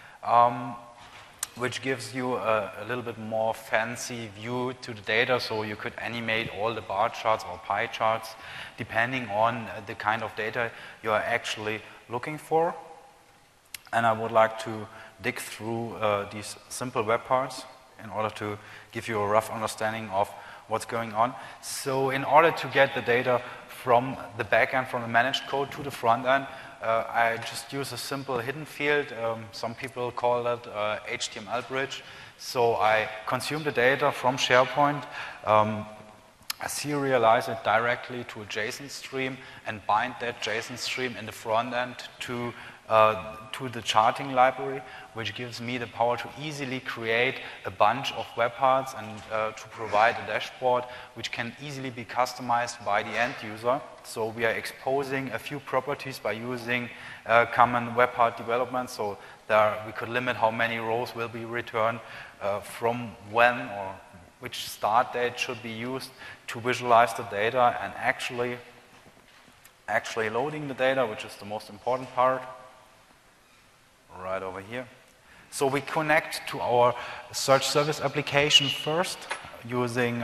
Which gives you a little bit more fancy view to the data, so you could animate all the bar charts or pie charts depending on the kind of data you are actually looking for. And I would like to dig through these simple web parts in order to give you a rough understanding of what's going on. So in order to get the data from the back end, from the managed code to the front end, I just use a simple hidden field. Some people call that HTML bridge. So I consume the data from SharePoint, I serialize it directly to a JSON stream, and bind that JSON stream in the front end to the charting library, which gives me the power to easily create a bunch of web parts and to provide a dashboard which can easily be customized by the end user. So we are exposing a few properties by using common web part development. So we could limit how many rows will be returned, from when or which start date should be used to visualize the data, and actually loading the data, which is the most important part, right over here. So we connect to our search service application first using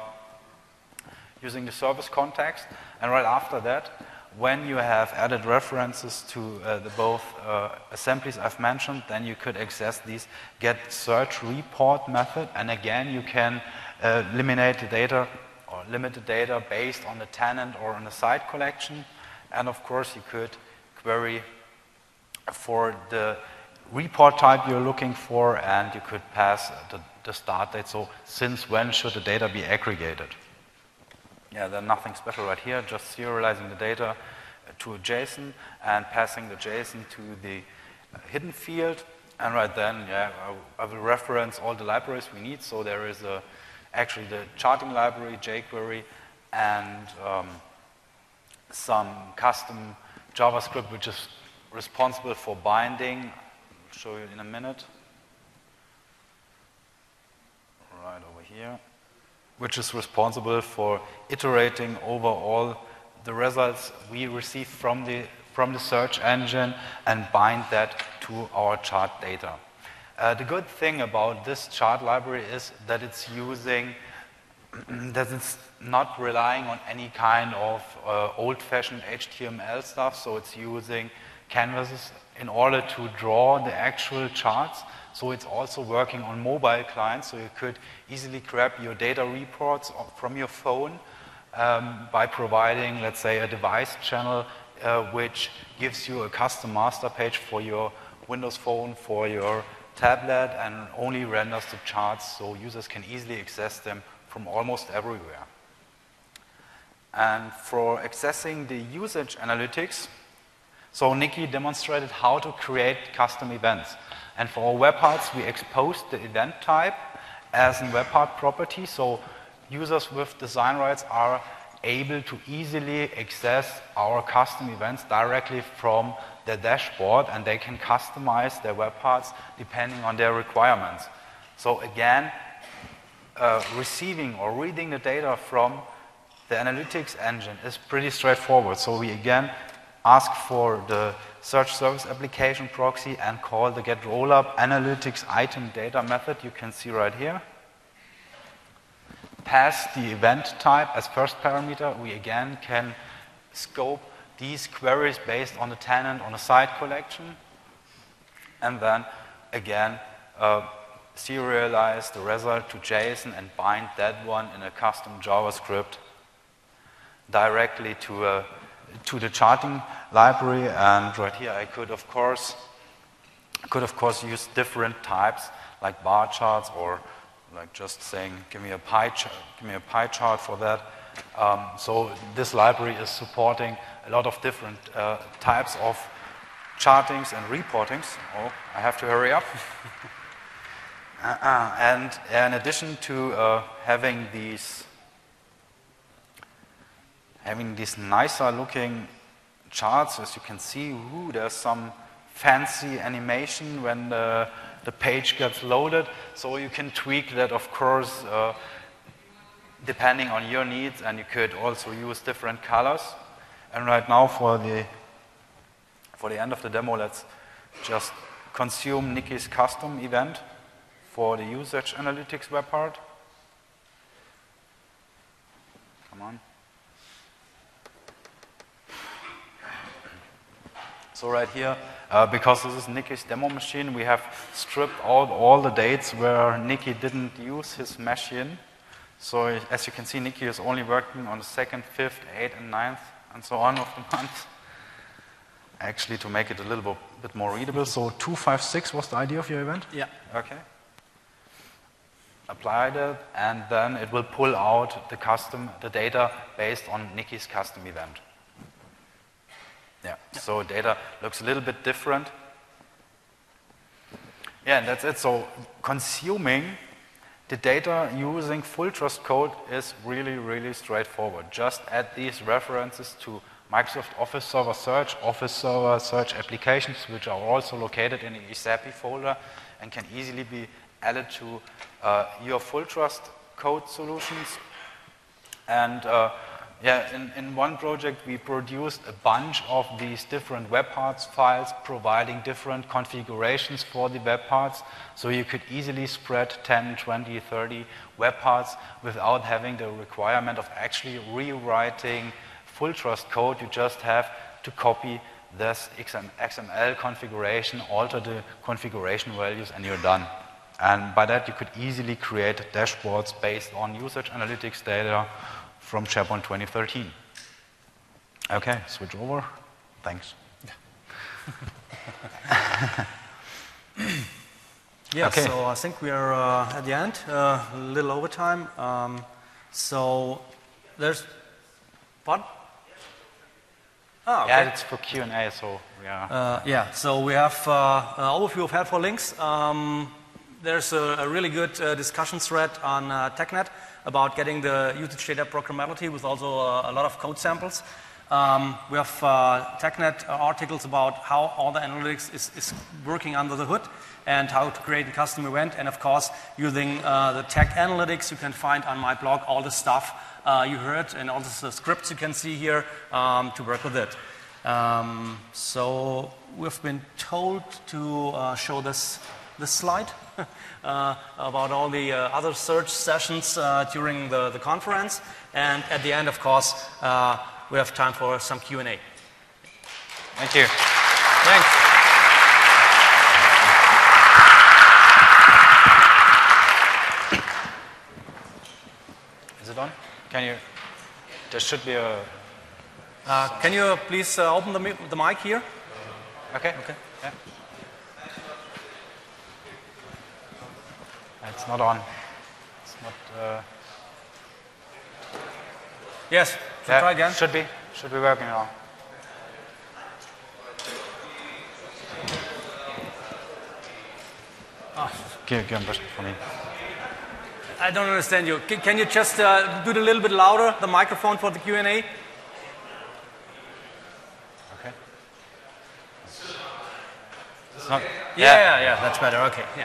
the service context, and right after that, when you have added references to the both assemblies I've mentioned, then you could access these get search report method, and again you can eliminate the data or limit the data based on the tenant or on the site collection, and of course you could query for the report type you're looking for, and you could pass the start date, so since when should the data be aggregated. Yeah, there's nothing special right here, just serializing the data to a JSON and passing the JSON to the hidden field, and right then, yeah, I will reference all the libraries we need. So there is actually the charting library, jQuery, and some custom JavaScript which is responsible for binding. I'll show you in a minute. Right over here. Which is responsible for iterating over all the results we receive from the search engine and bind that to our chart data. The good thing about this chart library is that it's not relying on any kind of old-fashioned HTML stuff, so it's using canvases in order to draw the actual charts. So it's also working on mobile clients, so you could easily grab your data reports from your phone by providing, let's say, a device channel which gives you a custom master page for your Windows Phone, for your tablet, and only renders the charts so users can easily access them from almost everywhere. And for accessing the usage analytics, so Nikki demonstrated how to create custom events. And for our web parts, we exposed the event type as a web part property, so users with design rights are able to easily access our custom events directly from their dashboard, and they can customize their web parts depending on their requirements. So again, receiving or reading the data from the analytics engine is pretty straightforward. So we again ask for the search service application proxy and call the get rollup analytics item data method you can see right here. Pass the event type as first parameter. We again can scope these queries based on the tenant on a site collection, and then again serialize the result to JSON and bind that one in a custom JavaScript directly to the charting library. And right here I could of course use different types like bar charts, or like just saying give me a pie chart for that. So this library is supporting a lot of different types of chartings and reportings. Oh, I have to hurry up. And in addition to having these nicer looking charts, as you can see, there's some fancy animation when the page gets loaded. So you can tweak that, of course, depending on your needs, and you could also use different colors. And right now, for the end of the demo, let's just consume Nikki's custom event for the usage analytics web part. Come on. So right here, because this is Nikki's demo machine, we have stripped out all the dates where Nikki didn't use his machine. So as you can see, Nikki is only working on the 2nd, 5th, 8th, and 9th, and so on of the month. Actually, to make it a little bit more readable. So 256 was the idea of your event? Yeah. Okay. Apply that, and then it will pull out the data based on Nikki's custom event. Yeah. So data looks a little bit different. Yeah, and that's it. So consuming the data using full trust code is really, really straightforward. Just add these references to Microsoft Office Server Search, Office Server Search applications, which are also located in the ESAPI folder and can easily be added to your full trust code solutions. And in one project we produced a bunch of these different web parts files providing different configurations for the web parts, so you could easily spread 10, 20, 30 web parts without having the requirement of actually rewriting full trust code. You just have to copy this XML configuration, alter the configuration values, and you're done. And by that you could easily create dashboards based on usage analytics data from SharePoint 2013. Okay, switch over. Thanks. Yeah, okay. So I think we are at the end, a little overtime. So there's what? Oh, okay. Yeah, it's for Q&A, so yeah. Yeah, so we have an overview of helpful links. There's a really good discussion thread on TechNet about getting the usage data programmability with also a lot of code samples. We have TechNet articles about how all the analytics is working under the hood and how to create a custom event. And of course, using the tech analytics, you can find on my blog all the stuff you heard and all the scripts you can see here to work with it. So we've been told to show this slide about all the other search sessions during the conference. And at the end, of course, we have time for some Q&A. Thank you. Thanks. Is it on? Can you? There should be a. Can you please open the mic here? Okay. Okay. Yeah. It's not on. It's not. Yes. Yeah, Try again. Should be working now. Give a question for me. I don't understand you. Can you just do it a little bit louder, the microphone for the Q&A? Okay. It's not. Yeah, that's better. Okay. Yeah.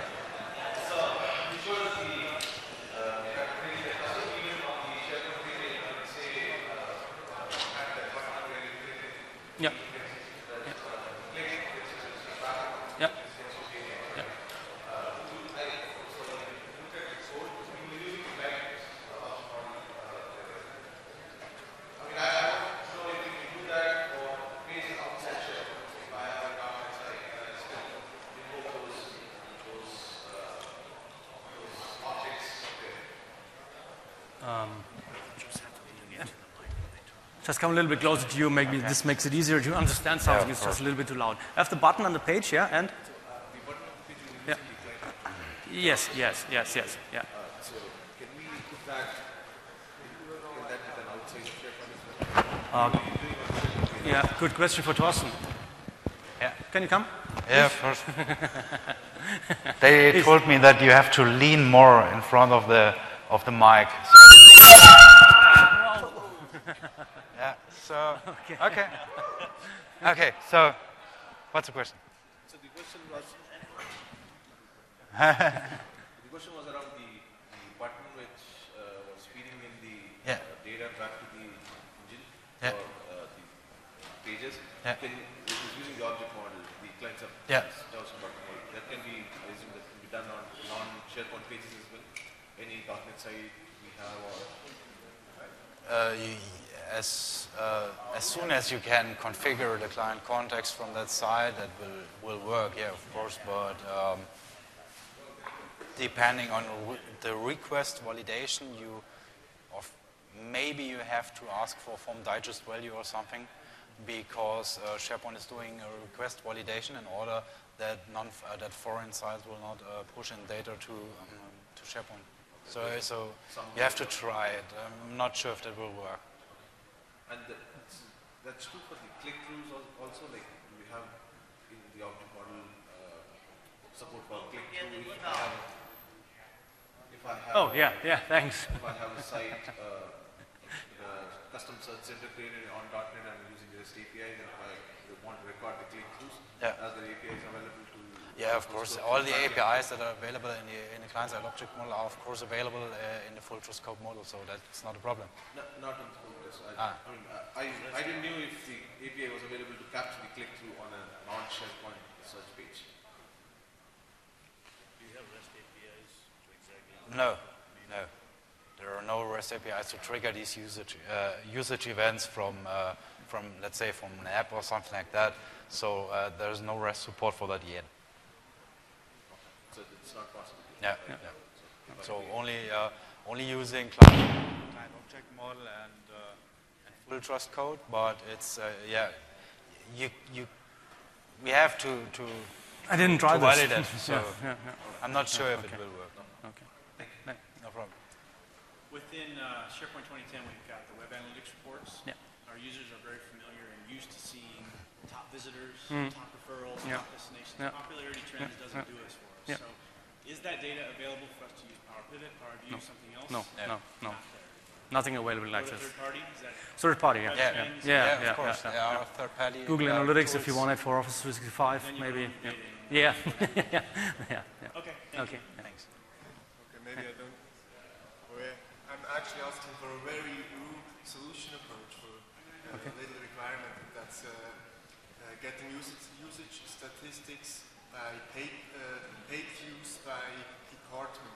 Yeah. Yeah. Yeah. Just come a little bit closer to you. Maybe this makes it easier to understand something. It's just a little bit too loud. I have the button on the page, yeah, and yeah. Yes. Yeah. So can we put that with an outside SharePoint as well? Yeah, good question for Thorsten. Yeah. Can you come? Yeah, of course. They told me that you have to lean more in front of the mic. Yeah. So okay. So, what's the question? So the question was around the button which was feeding in the data back to the engine for the pages. Yeah. It is using the object model, the client sub JavaScript button model. That can be, I assume that can be done on non-SharePoint pages as well. Any .NET site we have or As soon as you can configure the client context from that side, that will work, yeah, of course, but depending on the request validation, maybe you have to ask for form digest value or something, because SharePoint is doing a request validation in order that that foreign sites will not push in data to SharePoint. So you have to try it. I'm not sure if that will work. And that's true for the click-throughs also, like do we have in the object model support for click-through if I have thanks. If I have a site, the custom search center created on .NET and I'm using the REST API, then if I want to record the click-throughs, are the APIs available to... Yeah, of course. All the APIs that are available in the client-side object model are, of course, available in the full scope model, so that's not a problem. Not in the full trust. I didn't know if the API was available to capture the click-through on a non-SharePoint search page. Do you have REST APIs to exactly? No. There are no REST APIs to trigger these usage events from let's say, from an app or something like that. So there's no REST support for that yet. So it's not possible. Yeah. So only using client object model and full trust code, but it's we have to I didn't try this. validate it. So I'm not sure if it will work. Okay. No problem. Within SharePoint 2010, we've got the web analytics reports. Yeah. Our users are very familiar and used to seeing top visitors, top referrals, top destinations. Popularity trends doesn't do this for us. Yeah. So is that data available for us to use Power Pivot or to use something else? No. Not there. Nothing available like Or this. third party? Is that Third party, yeah. Yeah, of course. There are third party. Google Analytics, if you tools. want it for Office 365, Then you maybe. put Yeah. data in. Yeah. Okay. Thank you. Thanks. Okay, maybe I don't. I'm actually asking for a very rude solution approach for a little requirement. That's getting usage statistics by paid views by department.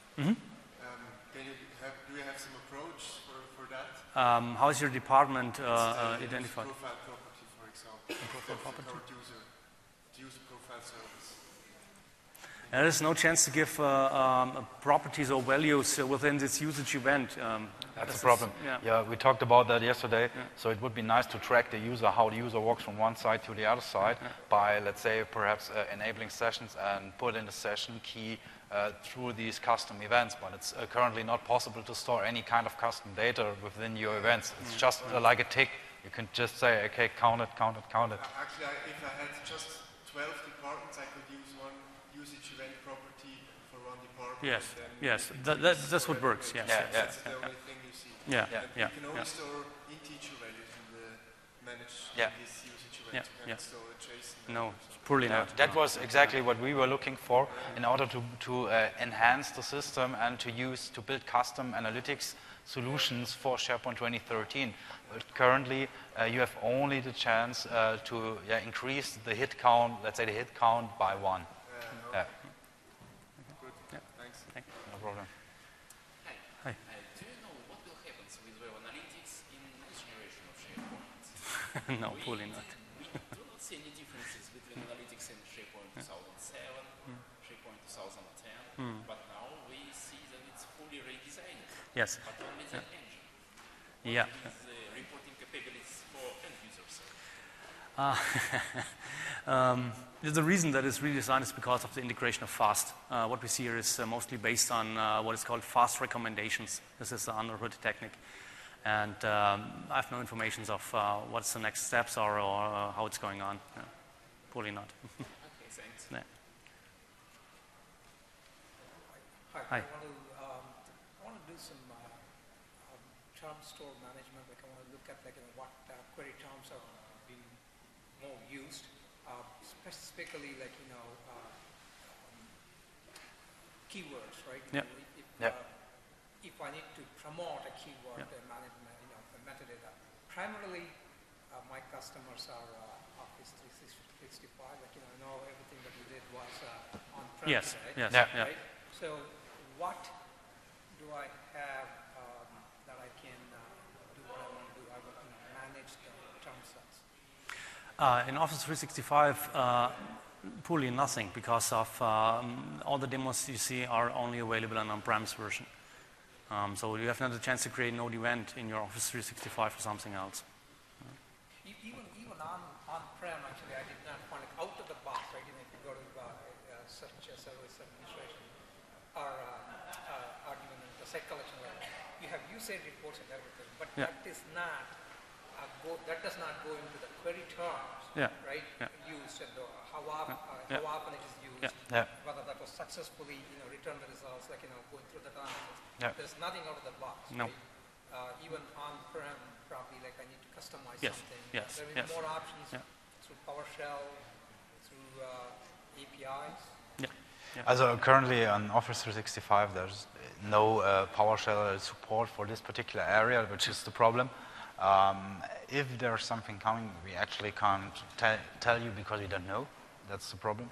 Do you have some approach for that? How is your department identified? Profile property, for example. Profile property. User. user profile service. There is no chance to give properties or values within this usage event. That's the problem. Yeah, we talked about that yesterday. So it would be nice to track the user, how the user walks from one side to the other side by, let's say, perhaps enabling sessions and put in the session key through these custom events. But it's currently not possible to store any kind of custom data within your events. It's just like a tick. You can just say, okay, count it, count it, count it. Actually, if I had just 12 departments, I could use one usage event property for one department. Yes, that's what works. Yes. That's the only thing you see. Yeah. You can only store integer values in the manage this usage event. You can't store a JSON. No, poorly not. That was exactly what we were looking for in order to enhance the system and to build custom analytics solutions for SharePoint 2013. But currently, you have only the chance to increase the hit count, let's say the hit count by 1. Good. Thanks. No problem. Hi. Do you know what will happen with web analytics in next generation of SharePoint? No, poorly not. We do not see any differences between analytics in SharePoint 2007, SharePoint 2010, but now we see that it's fully redesigned. Yes. But only the engine. Yeah. What is the reporting capabilities for end users? The reason that it's redesigned is because of the integration of FAST. What we see here is mostly based on what is called FAST recommendations. This is the underhood technique. And I have no information of what's the next steps are or how it's going on. Poorly not. Okay, thanks. Yeah. Hi. I want to do some term store management. Like I want to look at what query terms are being more used, specifically keywords, right? If I need to promote a keyword management, the metadata. Primarily, my customers are Office 365. I know everything that you did was on-prem, right? So what do I have that I can do what I want to do? I will manage the term sets. In Office 365, poorly nothing because of all the demos you see are only available on on-premise version. So you have not a chance to create a node event in your Office 365 for something else. Even on-prem, actually, I did not find it out of the box, right? If you go to search service administration or even in the site collection level, you have usage reports and everything, but that is not that does not go into the query terms, right? Used and how often it is used, whether that was successfully, return the results, going through the analysis. There's nothing out of the box. No. Right? Even on-prem, probably I need to customize something. There is more options through PowerShell, through APIs. Also currently on Office 365, there's no PowerShell support for this particular area, which is the problem. If there's something coming, we actually can't tell you because we don't know. That's the problem.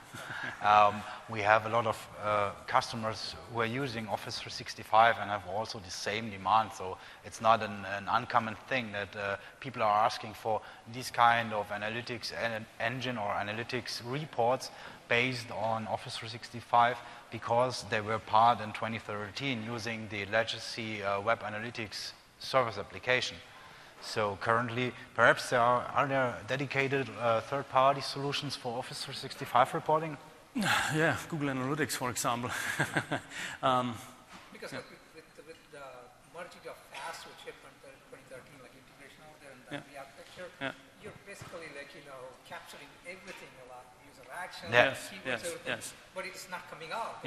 We have a lot of customers who are using Office 365 and have also the same demand. So it's not an uncommon thing that people are asking for these kind of analytics engine or analytics reports based on Office 365 because they were part in 2013 using the legacy web analytics service application. So currently, perhaps are there dedicated third-party solutions for Office 365 reporting? Yeah, Google Analytics, for example. Because with the merging of FAST with SharePoint 2013, integration out there and the architecture, you're basically capturing everything, a lot of user action, keywords, everything, but it's not coming out.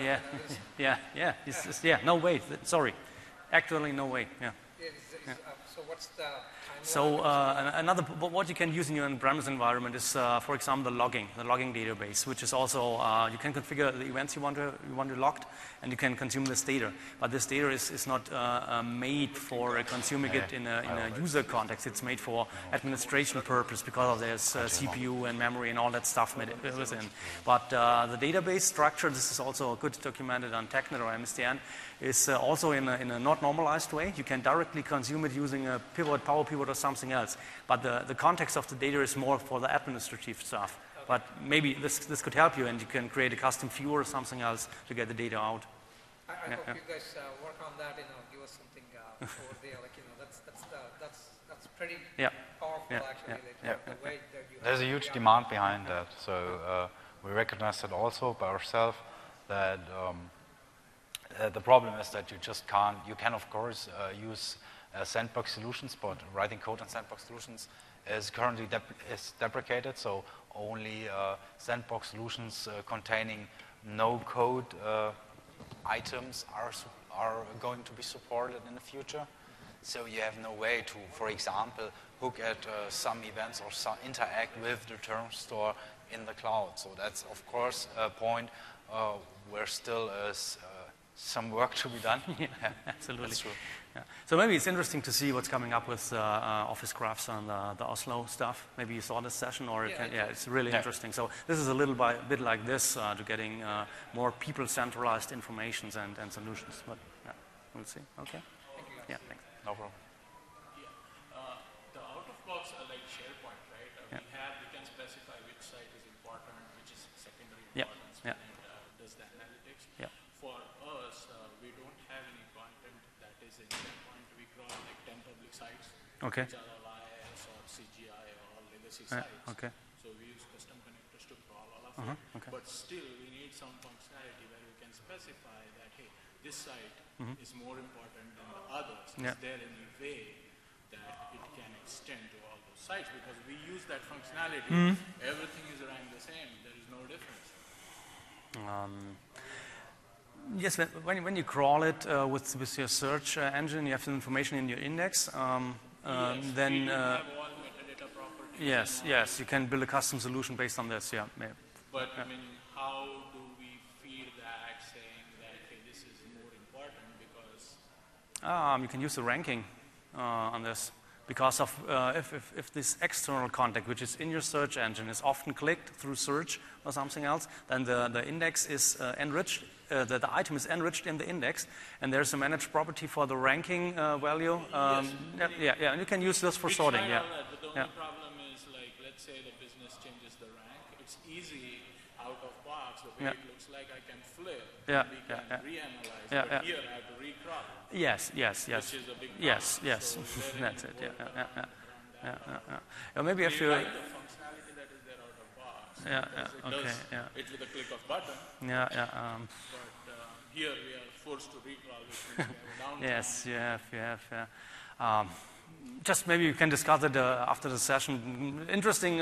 No way. Sorry, actually no way. So what's the timeline? So what you can use in your on-premise environment is, for example, the logging database, which is also you can configure the events you want to logged, and you can consume this data. But this data is not made for consuming it in a user context. It's made for administration purpose because there's CPU and memory and all that stuff within. But the database structure, this is also good documented on TechNet or MSDN, is also in a not normalized way. You can directly consume it using a pivot, power pivot, or something else. But the context of the data is more for the administrative stuff. but maybe this could help you, and you can create a custom view or something else to get the data out. I hope you guys work on that, give us something over there, that's pretty powerful actually. The way that you There's a huge demand behind that, so we recognize that also by ourselves, that the problem is that you just can't, you can of course use sandbox solutions, but writing code in sandbox solutions is currently deprecated, so only sandbox solutions containing no code items are going to be supported in the future. So you have no way to, for example, hook at some events or interact with the term store in the cloud. So that's, of course, a point where still is some work to be done. Yeah, absolutely. That's true. Yeah. So maybe it's interesting to see what's coming up with Office Graphs and the Oslo stuff. Maybe you saw this session, or it's really interesting. So this is a little bit like this to getting more people-centralized informations and solutions. But yeah, we'll see. Okay. Yeah, thanks. No problem. Yeah. The out-of-box like SharePoint, right? We can specify which site is important, which is secondary importance, and does the analytics. Yeah. For us, we don't have any content that is in SharePoint. We crawl like 10 public sites, Okay. which are LIS or CGI or legacy sites. Okay. So we use custom connectors to crawl all of it. Okay. But still, we need some functionality where we can specify that, hey, this site is more important than the others. Yeah. Is there any way that it can extend to all those sites? Because we use that functionality, everything is ranked the same. There is no difference. Yes, when you crawl it with your search engine, you have the information in your index. Then we don't have all metadata properties. yes, you can build a custom solution based on this. Yeah. But I mean, how do we feed that, saying that hey, this is more important because You can use the ranking on this. Because of if this external contact, which is in your search engine, is often clicked through search or something else, then the index is enriched. The item is enriched in the index, and there's a managed property for the ranking value. And you can use this for sorting. But the only Yeah. problem is, like, let's say the business changes the rank. It's easy out of box. The way it looks like, I can flip. Yeah, We can reanalyze. Yeah, but here I have to recrawl. Yes. Which is a big problem. Yes. So That's it. Yeah. Maybe if we you. like the functionality that is there out of box. Because it's with a click of button. Yeah. But here we are forced to recrawl, which means we have a downtime. Yes, you have. Just maybe you can discuss it after the session. Interesting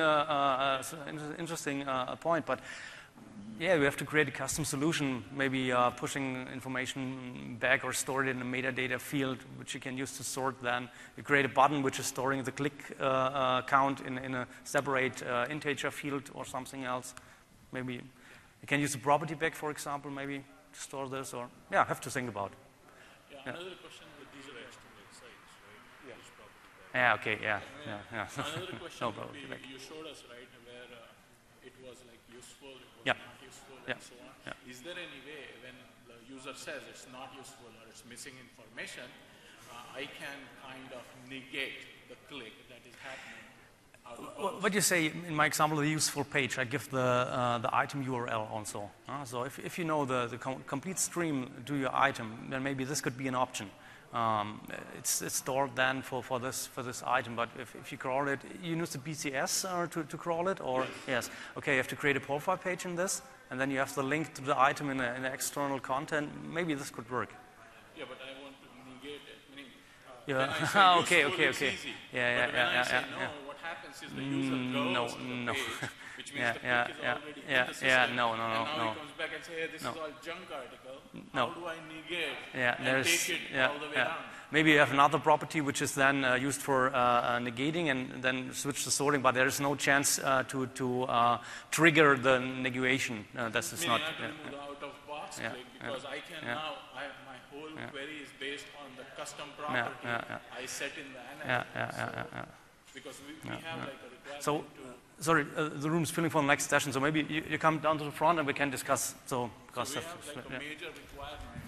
point, but yeah, we have to create a custom solution, maybe pushing information back or store it in a metadata field, which you can use to sort then. You create a button which is storing the click count in a separate integer field or something else. Maybe you can use a property bag, for example, maybe to store this, or have to think about it. Another question with these are external sites, right? Yeah, okay, yeah. Another question No would be, problem. you showed us, right, where it was like useful, it was Yeah. not useful, Yeah. and so on. Yeah. Is there any way when the user says it's not useful or it's missing information, I can kind of negate the click that is happening out of box? What you say in my example, the useful page, I give the item URL also. So if you know the complete stream to your item, then maybe this could be an option. It's stored then for this item, but if you crawl it, you use the BCS to crawl it, or yes. Okay, you have to create a profile page in this, and then you have the link to the item in the external content. Maybe this could work. Yeah, but I want to negate it. Meaning, Yeah. when I say Okay, useful, okay, it's okay. easy. Yeah, But when I say no, yeah. what happens is the user goes to the page, which means the click is already in the system. Yeah, no. And now he comes back and says, hey, this is all junk article. No. How do I negate and there's take it all the way down? Maybe you have another property which is then used for negating and then switch to sorting, but there is no chance to trigger the negation. This is Meaning not. I have to remove the out-of-box click because I can now, my whole query is based on the custom property I set in the analytics. Because we have like a requirement So, sorry, the room's filling for the next session, so maybe you come down to the front and we can discuss. So, because we have like a major requirement